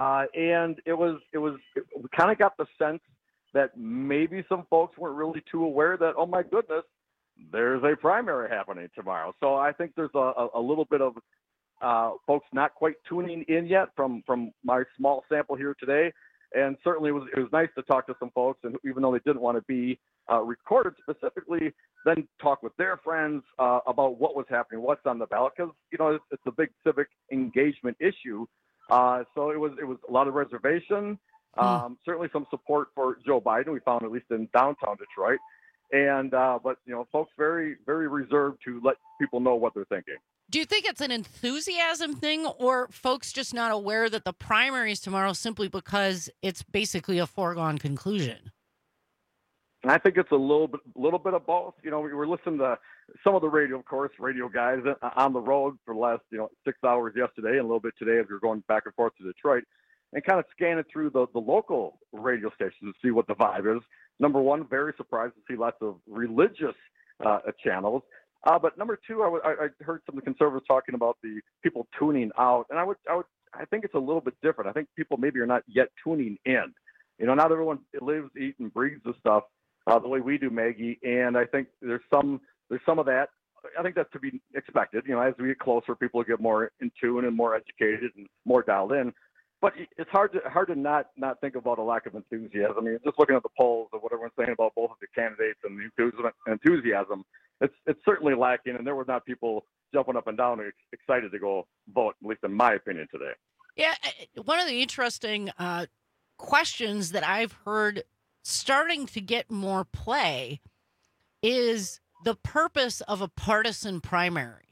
And we kind of got the sense that maybe some folks weren't really too aware that, oh my goodness, there's a primary happening tomorrow. So I think there's a little bit of folks not quite tuning in yet from my small sample here today. And certainly it was nice to talk to some folks, and even though they didn't want to be recorded specifically, then talk with their friends about what was happening, what's on the ballot, because, you know, it's a big civic engagement issue. So it was a lot of reservation, certainly some support for Joe Biden, we found, at least in downtown Detroit. And but, you know, folks very, very reserved to let people know what they're thinking. Do you think it's an enthusiasm thing, or folks just not aware that the primary is tomorrow simply because it's basically a foregone conclusion? And I think it's a little bit of both. You know, we were listening to some of the radio guys on the road for the last, 6 hours yesterday and a little bit today as we were going back and forth to Detroit, and kind of scanning through the local radio stations to see what the vibe is. Number one, very surprised to see lots of religious channels. But number two, I heard some of the conservatives talking about the people tuning out, and I think it's a little bit different. I think people maybe are not yet tuning in. You know, not everyone lives, eats, and breathes the stuff the way we do, Maggie. And I think there's some of that. I think that's to be expected. You know, as we get closer, people get more in tune and more educated and more dialed in. But it's hard to not think about a lack of enthusiasm. I mean, just looking at the polls of what everyone's saying about both of the candidates and the enthusiasm, it's certainly lacking, and there were not people jumping up and down and excited to go vote, at least in my opinion today. Yeah, one of the interesting questions that I've heard starting to get more play is the purpose of a partisan primary.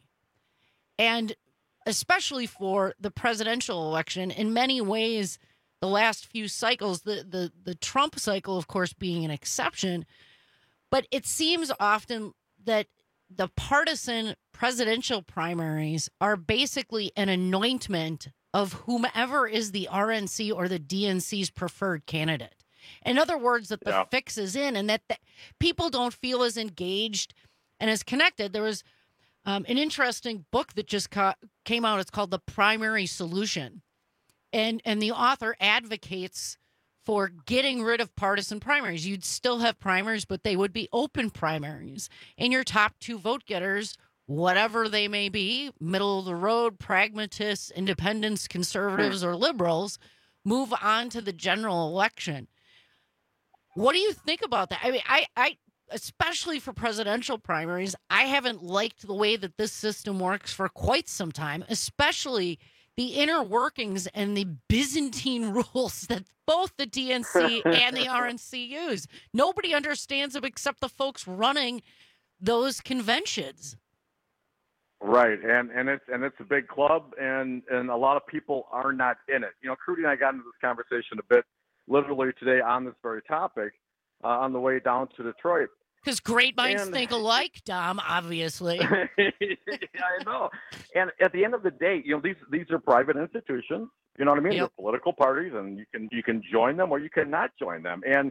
And especially for the presidential election, in many ways, the last few cycles, the Trump cycle, of course, being an exception, but it seems often that the partisan presidential primaries are basically an anointment of whomever is the RNC or the DNC's preferred candidate. In other words, that the fix is in, and that people don't feel as engaged and as connected. There was an interesting book that just came out. It's called The Primary Solution. And the author advocates for getting rid of partisan primaries. You'd still have primaries, but they would be open primaries. And your top 2 vote getters, whatever they may be, middle of the road, pragmatists, independents, conservatives, or liberals, move on to the general election. What do you think about that? I mean, I especially for presidential primaries, I haven't liked the way that this system works for quite some time, especially the inner workings and the Byzantine rules that both the DNC and the RNC use. Nobody understands them except the folks running those conventions. Right, and it's a big club, and a lot of people are not in it. You know, Crudy and I got into this conversation a bit literally today on this very topic on the way down to Detroit. Because great minds think alike, Dom, obviously. I know. And at the end of the day, you know, these are private institutions. You know what I mean? Yep. They're political parties, and you can join them or you cannot join them. And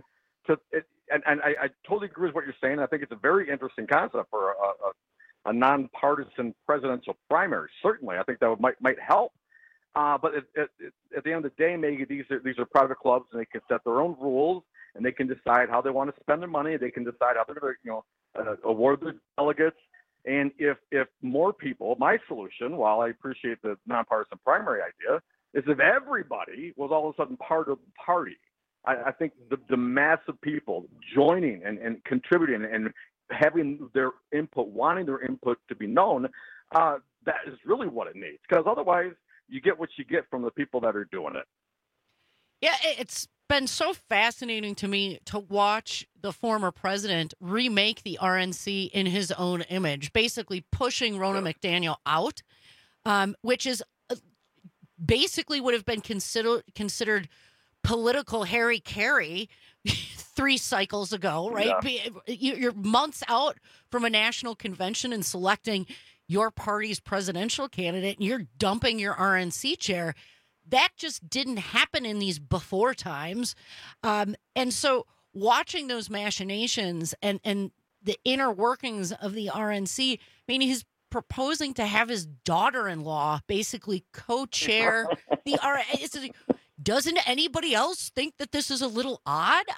I totally agree with what you're saying. I think it's a very interesting concept for a nonpartisan presidential primary. Certainly, I think that might help. But at the end of the day, maybe these are private clubs, and they can set their own rules. And they can decide how they want to spend their money. They can decide how they're going to, award the delegates. And if more people, my solution, while I appreciate the nonpartisan primary idea, is if everybody was all of a sudden part of the party. I think the mass of people joining and contributing and having their input, wanting their input to be known, that is really what it needs. Because otherwise, you get what you get from the people that are doing it. Yeah, it's been so fascinating to me to watch the former president remake the RNC in his own image, basically pushing Ronna McDaniel out, which is basically would have been considered political Harry Carey 3 cycles ago, right? Yeah. You're months out from a national convention and selecting your party's presidential candidate, and you're dumping your RNC chair. That just didn't happen in these before times. And so watching those machinations and the inner workings of the RNC, I mean, he's proposing to have his daughter-in-law basically co-chair the RNC. Doesn't anybody else think that this is a little odd?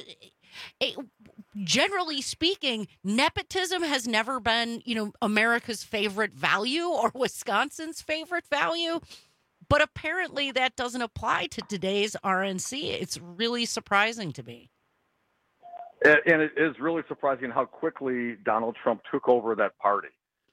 Generally speaking, nepotism has never been, America's favorite value or Wisconsin's favorite value. But apparently that doesn't apply to today's RNC. It's really surprising to me. And it is really surprising how quickly Donald Trump took over that party.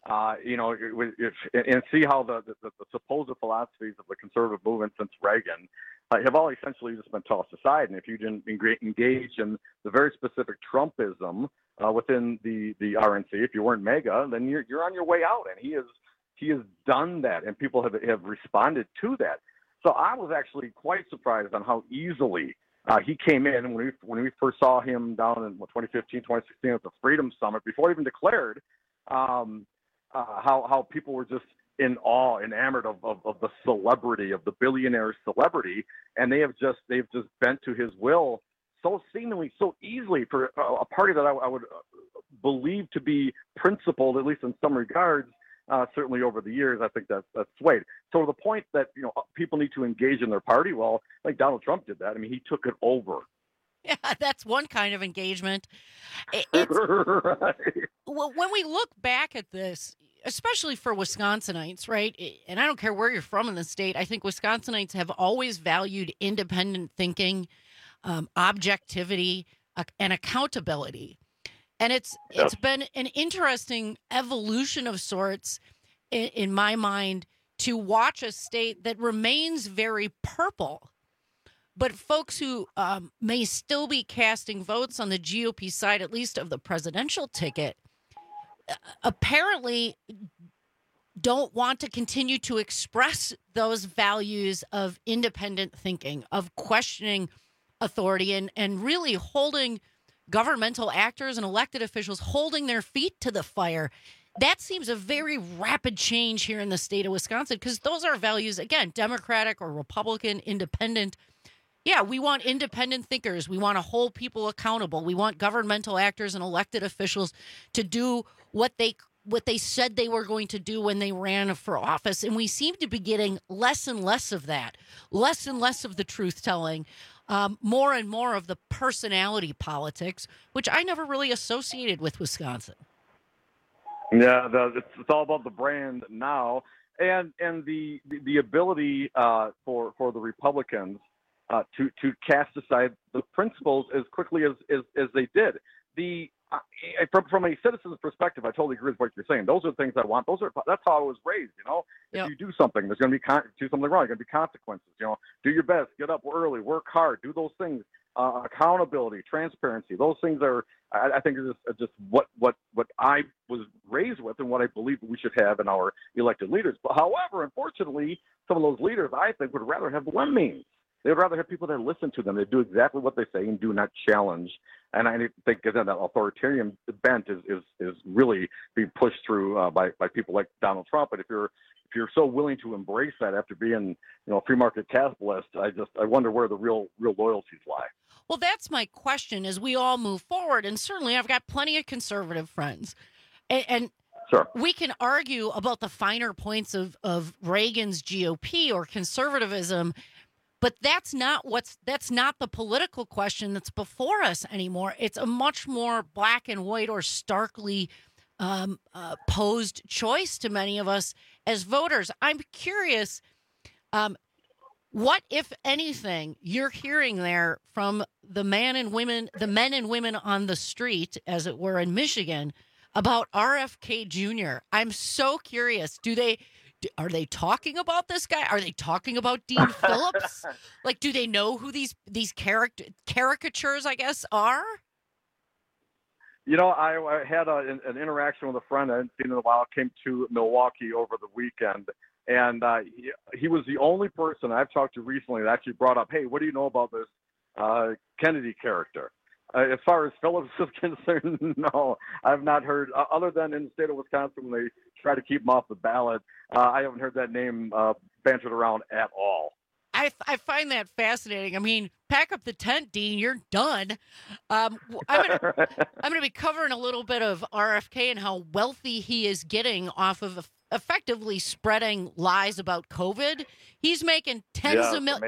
And see how the supposed philosophies of the conservative movement since Reagan have all essentially just been tossed aside. And if you didn't engage in the very specific Trumpism within the RNC, if you weren't MAGA, then you're on your way out. And he has done that, and people have responded to that. So I was actually quite surprised on how easily he came in when we first saw him down in 2015, 2016 at the Freedom Summit, before he even declared, how people were just in awe, enamored of the celebrity, of the billionaire celebrity, and they've just bent to his will so seemingly, so easily for a party that I would believe to be principled, at least in some regards. Certainly over the years, I think that's swayed. So the point that, people need to engage in their party, well, like Donald Trump did that. I mean, he took it over. Yeah, that's one kind of engagement. Right. Well, when we look back at this, especially for Wisconsinites, right, and I don't care where you're from in the state, I think Wisconsinites have always valued independent thinking, objectivity, and accountability. And it's been an interesting evolution of sorts, in my mind, to watch a state that remains very purple. But folks who may still be casting votes on the GOP side, at least of the presidential ticket, apparently don't want to continue to express those values of independent thinking, of questioning authority, and really holding governmental actors and elected officials holding their feet to the fire. That seems a very rapid change here in the state of Wisconsin, because those are values, again, Democratic or Republican, independent. Yeah, we want independent thinkers. We want to hold people accountable. We want governmental actors and elected officials to do what they said they were going to do when they ran for office. And we seem to be getting less and less of that, less and less of the truth-telling, more and more of the personality politics, which I never really associated with Wisconsin. Yeah, it's all about the brand now, and the ability for the Republicans to cast aside the principles as quickly as they did. From a citizen's perspective, I totally agree with what you're saying. Those are the things I want. That's how I was raised. If you do something, there's going to be do something wrong. There's going to be consequences. Do your best, get up early, work hard, do those things. Accountability, transparency. Those things are, I think, are just what I was raised with and what I believe we should have in our elected leaders. But however, unfortunately, some of those leaders, I think, would rather have lemmings. They would rather have people that listen to them. They do exactly what they say and do not challenge. And I think that authoritarian bent is really being pushed through by people like Donald Trump. And if you're so willing to embrace that after being a free market capitalist, I wonder where the real loyalties lie. Well, that's my question as we all move forward. And certainly I've got plenty of conservative friends. And sure, we can argue about the finer points of Reagan's GOP or conservatism. But that's not the political question that's before us anymore. It's a much more black and white or starkly posed choice to many of us as voters. I'm curious, what, if anything, you're hearing there from the men and women on the street, as it were, in Michigan, about RFK Jr. I'm so curious. Are they talking about this guy? Are they talking about Dean Phillips? Like, do they know who these caricatures, I guess, are? I had an interaction with a friend I hadn't seen in a while, came to Milwaukee over the weekend, and he was the only person I've talked to recently that actually brought up, hey, what do you know about this Kennedy character? As far as Phillips is concerned, no, I've not heard, other than in the state of Wisconsin when they try to keep him off the ballot. I haven't heard that name bantered around at all. I find that fascinating. I mean, pack up the tent, Dean. You're done. I'm gonna be covering a little bit of RFK and how wealthy he is getting off of effectively spreading lies about COVID. He's making tens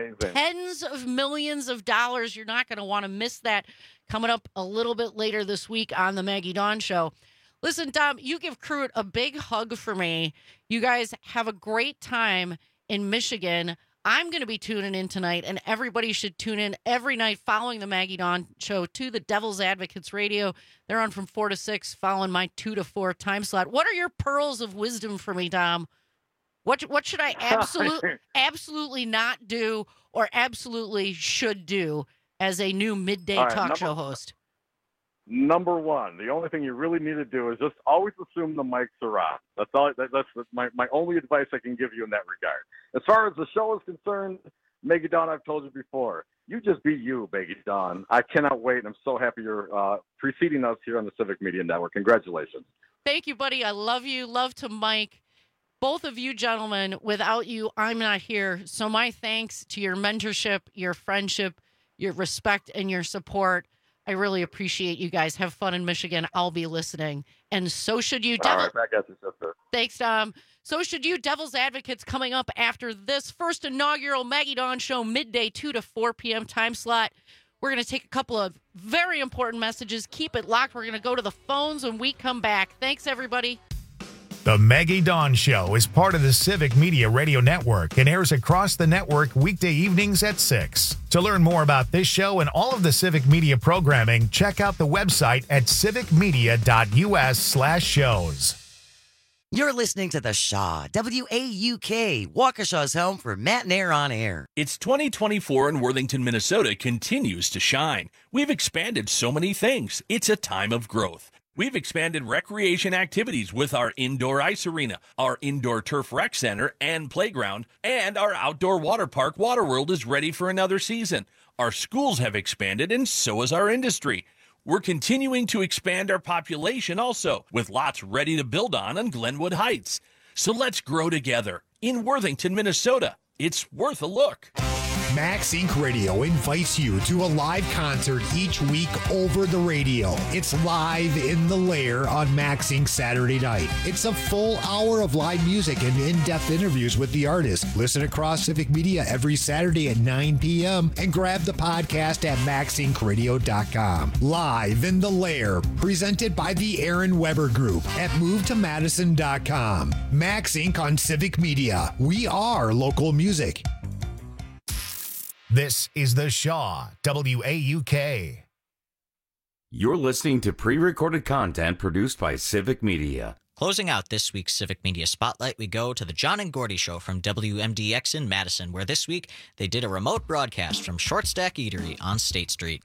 of millions of dollars. You're not going to want to miss that. Coming up a little bit later this week on the Maggie Dawn Show. Listen, Dom, you give Crute a big hug for me. You guys have a great time in Michigan. I'm going to be tuning in tonight, and everybody should tune in every night following the Maggie Dawn Show to the Devil's Advocates Radio. They're on from 4 to 6, following my 2 to 4 time slot. What are your pearls of wisdom for me, Dom? What should I absolutely not do or absolutely should do as a new midday talk show host? Number one, the only thing you really need to do is just always assume the mics are on. That's all. That's my only advice I can give you in that regard. As far as the show is concerned, Maggie Dawn, I've told you before, you just be you, Maggie Dawn. I cannot wait, and I'm so happy you're preceding us here on the Civic Media Network. Congratulations. Thank you, buddy. I love you. Love to Mike. Both of you gentlemen, without you, I'm not here. So my thanks to your mentorship, your friendship, your respect, and your support. I really appreciate you guys. Have fun in Michigan. I'll be listening. And so should you. All right, back at you, sister. Thanks, Tom. So should you, Devil's Advocates, coming up after this first inaugural Maggie Dawn Show, midday 2 to 4 p.m. time slot. We're going to take a couple of very important messages. Keep it locked. We're going to go to the phones when we come back. Thanks, everybody. The Maggie Dawn Show is part of the Civic Media Radio Network and airs across the network weekday evenings at 6. To learn more about this show and all of the Civic Media programming, check out the website at civicmedia.us/shows. You're listening to The Shaw, WAUK, Waukesha's home for Matt and Air on Air. It's 2024 and Worthington, Minnesota continues to shine. We've expanded so many things. It's a time of growth. We've expanded recreation activities with our indoor ice arena, our indoor turf rec center and playground, and our outdoor water park, Waterworld, is ready for another season. Our schools have expanded, and so has our industry. We're continuing to expand our population also, with lots ready to build on Glenwood Heights. So let's grow together in Worthington, Minnesota. It's worth a look. Max Inc. Radio invites you to a live concert each week over the radio. It's Live in the Lair on Max Inc. Saturday night. It's a full hour of live music and in-depth interviews with the artist. Listen across Civic Media every Saturday at 9 p.m. and grab the podcast at maxincradio.com. Live in the Lair, presented by the Aaron Weber Group at movetomadison.com. Max Inc. on Civic Media. We are local music. This is The Shaw, WAUK. You're listening to pre-recorded content produced by Civic Media. Closing out this week's Civic Media Spotlight, we go to the John and Gordy Show from WMDX in Madison, where this week they did a remote broadcast from Short Stack Eatery on State Street.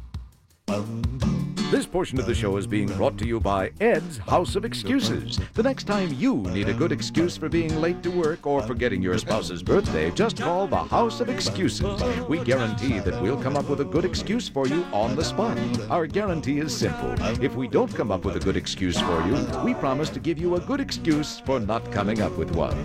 This portion of the show is being brought to you by Ed's House of Excuses. The next time you need a good excuse for being late to work or forgetting your spouse's birthday, just call the House of Excuses. We guarantee that we'll come up with a good excuse for you on the spot. Our guarantee is simple. If we don't come up with a good excuse for you, we promise to give you a good excuse for not coming up with one.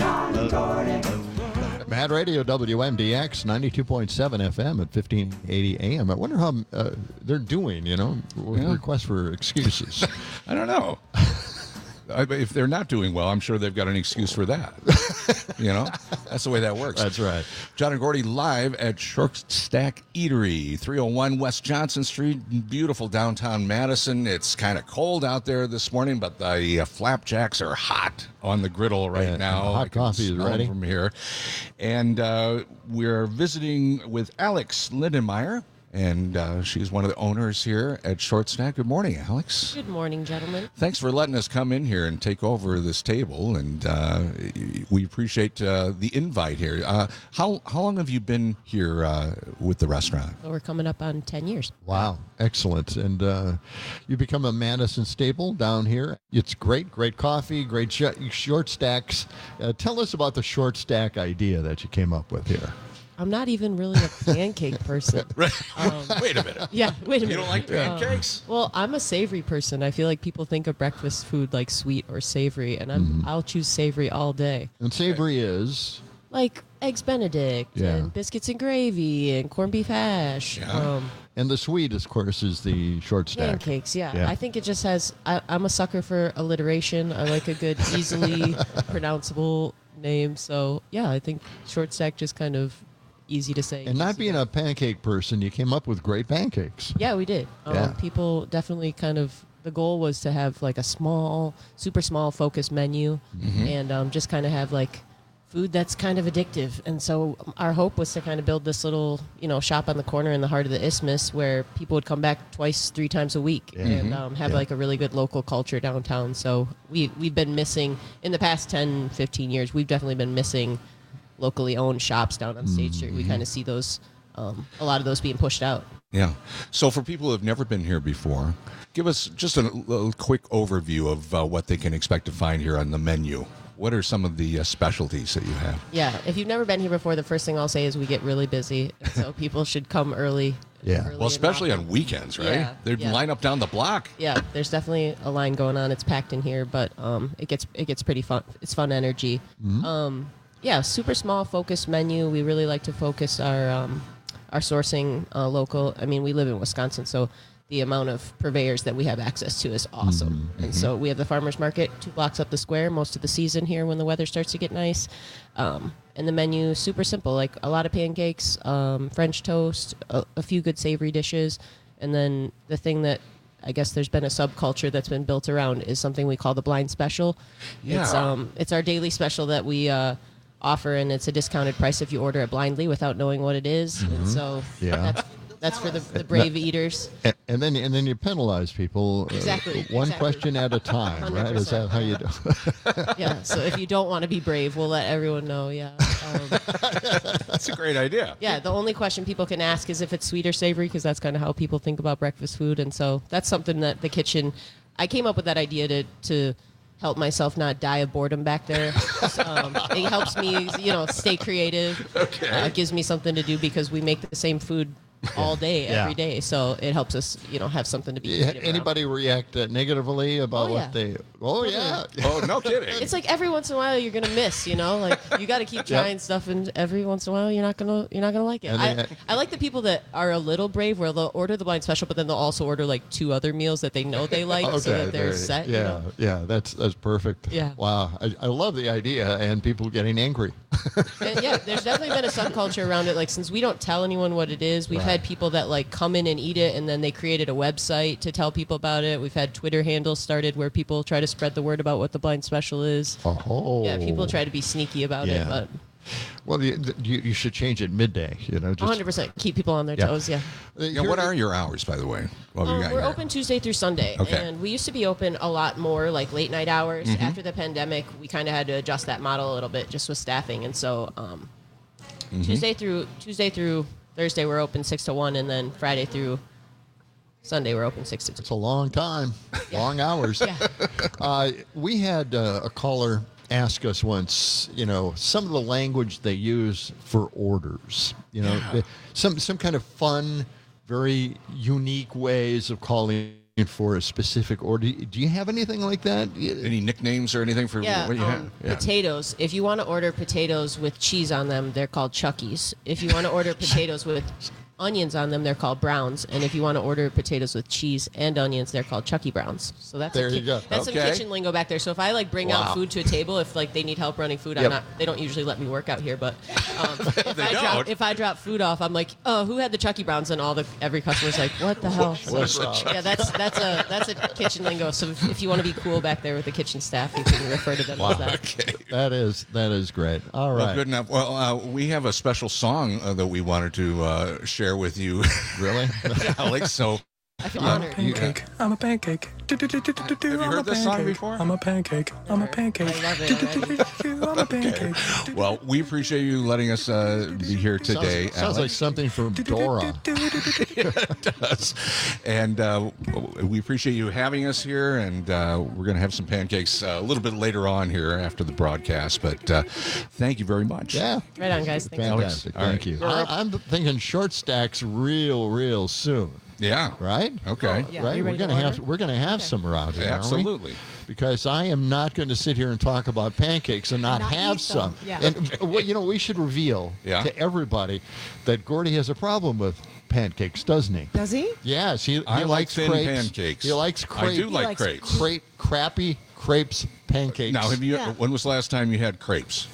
Mad Radio, WMDX, 92.7 FM at 1580 AM. I wonder how they're doing, with requests for excuses. I don't know. If they're not doing well, I'm sure they've got an excuse for that. That's the way that works. That's right. John and Gordy live at Short Stack Eatery, 301 West Johnson Street, beautiful downtown Madison. It's kind of cold out there this morning, but the flapjacks are hot on the griddle right now. Hot coffee is ready from here. And we're visiting with Alex Lindenmeyer. And she's one of the owners here at Short Stack. Good morning, Alex. Good morning, gentlemen. Thanks for letting us come in here and take over this table. And we appreciate the invite here. How long have you been here with the restaurant? Well, we're coming up on 10 years. Wow, excellent. And you become a Madison staple down here. It's great coffee, great short stacks. Tell us about the short stack idea that you came up with here. I'm not even really a pancake person. Wait a minute. Yeah, wait a minute. You don't like pancakes? Well, I'm a savory person. I feel like people think of breakfast food like sweet or savory, and I'll choose savory all day. And savory is? Like Eggs Benedict and biscuits and gravy and corned beef hash. Yeah. And the sweet, of course, is the short stack. Pancakes, yeah. I think it just has, I'm a sucker for alliteration. I like a good, easily pronounceable name. So, yeah, I think short stack just kind of easy to say. And not being a pancake person, you came up with great pancakes. Yeah, we did. People definitely the goal was to have like a super small focused menu and just kind of have like food that's kind of addictive. And so our hope was to kind of build this little, shop on the corner in the heart of the Isthmus where people would come back 2-3 times a week and have like a really good local culture downtown. So we've been missing, in the past 10, 15 years, we've definitely been missing locally owned shops down on State Street. We kind of see those, a lot of those being pushed out. Yeah. So for people who have never been here before, give us just a quick overview of what they can expect to find here on the menu. What are some of the specialties that you have? Yeah. If you've never been here before, the first thing I'll say is we get really busy. So people should come early. Yeah. Well, especially on weekends, right? Yeah, They line up down the block. Yeah. There's definitely a line going on. It's packed in here, but it gets pretty fun. It's fun energy. Yeah, super small focused menu. We really like to focus our sourcing local. I mean, we live in Wisconsin, so the amount of purveyors that we have access to is awesome. And so we have the farmers market 2 blocks up the square most of the season here when the weather starts to get nice. And the menu is super simple, like a lot of pancakes, French toast, a few good savory dishes, and then the thing that I guess there's been a subculture that's been built around is something we call the blind special. Yeah. It's our daily special that we offer, and it's a discounted price if you order it blindly without knowing what it is. And so that's for the brave eaters. And then you penalize people one question at a time, 100%. Right? Is that how you do? Yeah. So if you don't want to be brave, we'll let everyone know. Yeah. That's a great idea. Yeah. The only question people can ask is if it's sweet or savory, because that's kind of how people think about breakfast food. And so that's something that the kitchen. I came up with that idea to help myself not die of boredom back there. It helps me, stay creative. Okay. It gives me something to do because we make the same food all day, Yeah. every day. So it helps us, have something to be. creative around. Anybody react negatively about what they? Oh yeah. Oh, no kidding. It's like every once in a while you're gonna miss, like you got to keep trying stuff, and every once in a while you're not gonna like it. And I like the people that are a little brave, where they'll order the blind special, but then they'll also order like 2 other meals that they know they like, so that they're set. Yeah, yeah, that's perfect. Yeah. Wow, I love the idea, and people getting angry. And yeah, there's definitely been a subculture around it. Like, since we don't tell anyone what it is, we've had people that like come in and eat it, and then they created a website to tell people about it. We've had Twitter handles started where people try to spread the word about what the blind special is. Oh. Yeah, people try to be sneaky about it, but Well, you should change it midday. Just 100% keep people on their toes. Yeah. What are your hours, by the way? We're open Tuesday through Sunday, Okay. and we used to be open a lot more, like late night hours. Mhm. After the pandemic, we kind of had to adjust that model a little bit, just with staffing, and so Tuesday through Thursday we're open 6 to 1, and then Friday through Sunday we're open 6 to 2. It's a long time, long hours. Yeah. We had a caller ask us once, some of the language they use for orders. Some kind of fun, very unique ways of calling for a specific order. Do you have anything like that? Any nicknames or anything for what you have? Yeah. Potatoes. If you want to order potatoes with cheese on them, they're called Chuckies. If you want to order potatoes with onions on them, they're called Browns. And if you want to order potatoes with cheese and onions, they're called Chucky Browns. So that's There you go. That's some kitchen lingo back there. So if I bring Wow. out food to a table, if they need help running food, they don't usually let me work out here, but if I drop food off, I'm like, oh, who had the Chucky Browns? And every customer's like, what the hell? What's a Chucky that's a kitchen lingo. So if you want to be cool back there with the kitchen staff, you can refer to them as that. Okay. That is great. All right. Well, good enough. Well, we have a special song that we wanted to share with you. Really? Alex, so... I feel I'm a pancake. I'm a pancake. Have you heard this song before? I'm a pancake. I'm a pancake. I love it. I'm a pancake. Well, we appreciate you letting us be here today. Sounds like something from Dora. It does. And we appreciate you having us here, and we're going to have some pancakes a little bit later on here after the broadcast, but thank you very much. Yeah. Right on, guys. Thanks. Fantastic. Alex. Thank you. I'm thinking short stacks real soon. Yeah. Right? Okay. Yeah. Right? You ready to We're gonna have some around here. aren't we? Absolutely. Because I am not going to sit here and talk about pancakes and not have eat some. them. Yeah. And we should reveal to everybody that Gordy has a problem with pancakes, doesn't he? Does he? Yes, he I like likes thin crepes. pancakes. He likes crepes. I do like crepes. Crappy crepes pancakes. Now, when was the last time you had crepes?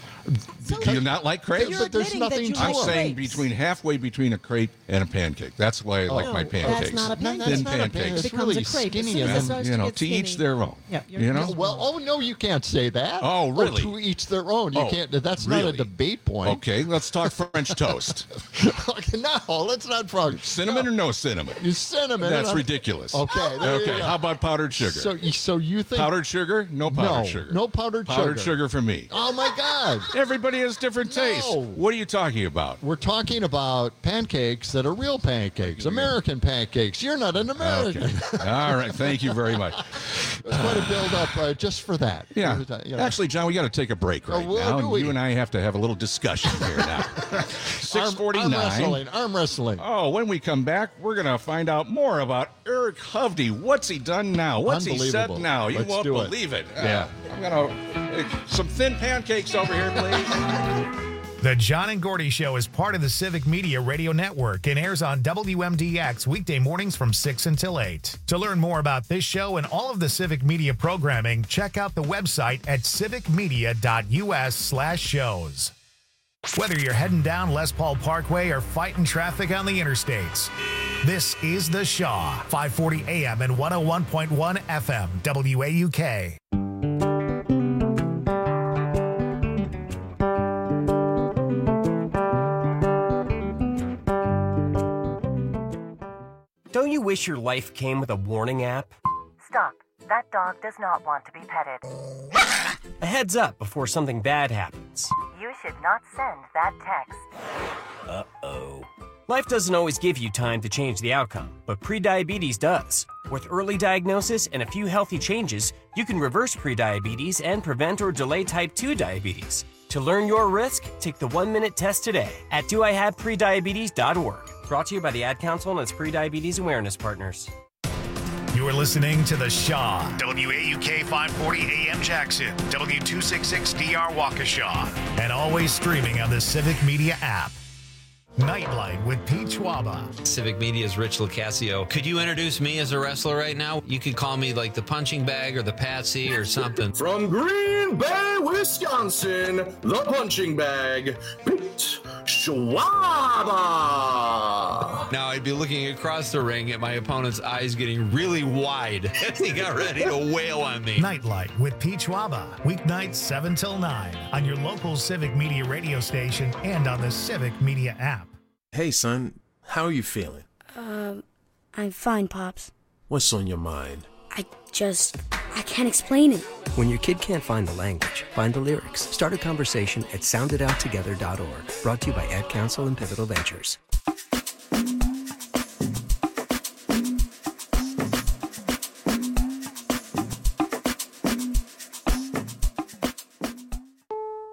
Do you not like crepes? You're But there's admitting that nothing you to I'm like it. saying crepes. between halfway between a crepe and a pancake. That's why I like my pancakes. That's not a pancake. Thin That's not a pancake. pancakes. It's becomes really a crepe. As skinny. soon as And it then, starts You know, get to each skinny. their own. Yeah, you know? well, no, you can't say that. Oh, really? To each their own. You Oh, can't. That's not a really? debate point. Okay, let's talk French toast. Okay, no, let's not frog. Cinnamon or no cinnamon? Cinnamon. That's ridiculous. Okay. there you Okay, go. how about powdered sugar? So you think Powdered sugar? No powdered sugar. No powdered sugar. Powdered sugar for me. Oh my God! Everybody has different tastes. No. What are you talking about? We're talking about pancakes that are real pancakes, American pancakes. You're not an American. Okay. All right. Thank you very much. It's quite a build up just for that. Yeah. You know. Actually, John, we got to take a break right well, now. do we? You and I have to have a little discussion here now. 6:49. Arm wrestling. Oh, when we come back, we're going to find out more about Eric Hovde. What's he done now? What's he said Unbelievable. now? You Let's won't do it. believe it. Yeah. I'm going to some thin pancakes over here, please. The John and Gordy Show is part of the Civic Media Radio Network and airs on WMDX weekday mornings from 6 until 8. To learn more about this show and all of the Civic Media programming, check out the website at civicmedia.us/shows. Whether you're heading down Les Paul Parkway or fighting traffic on the interstates, this is The Shaw, 540 AM and 101.1 FM, WAUK. Don't you wish your life came with a warning app? Stop. That dog does not want to be petted. A heads up before something bad happens. You should not send that text. Uh-oh. Life doesn't always give you time to change the outcome, but prediabetes does. With early diagnosis and a few healthy changes, you can reverse prediabetes and prevent or delay type 2 diabetes. To learn your risk, take the 1-minute test today at doihaveprediabetes.org. Brought to you by the Ad Council and its pre-diabetes awareness partners. You're listening to The Shaw, WAUK 540 AM Jackson, W266DR Waukesha, and always streaming on the Civic Media app. Nightlight with Pete Schwaba. Civic Media's Rich Lucasio. Could you introduce me as a wrestler right now? You could call me like the punching bag or the patsy or something. From Green Bay, Wisconsin, the punching bag, Pete Schwaba. Now I'd be looking across the ring at my opponent's eyes getting really wide as he got ready to wail on me. Nightlight with Pete Schwaba. Weeknights 7 till 9 on your local Civic Media radio station and on the Civic Media app. Hey, son, how are you feeling? I'm fine, Pops. What's on your mind? I can't explain it. When your kid can't find the language, find the lyrics. Start a conversation at soundedouttogether.org. Brought to you by Ad Council and Pivotal Ventures.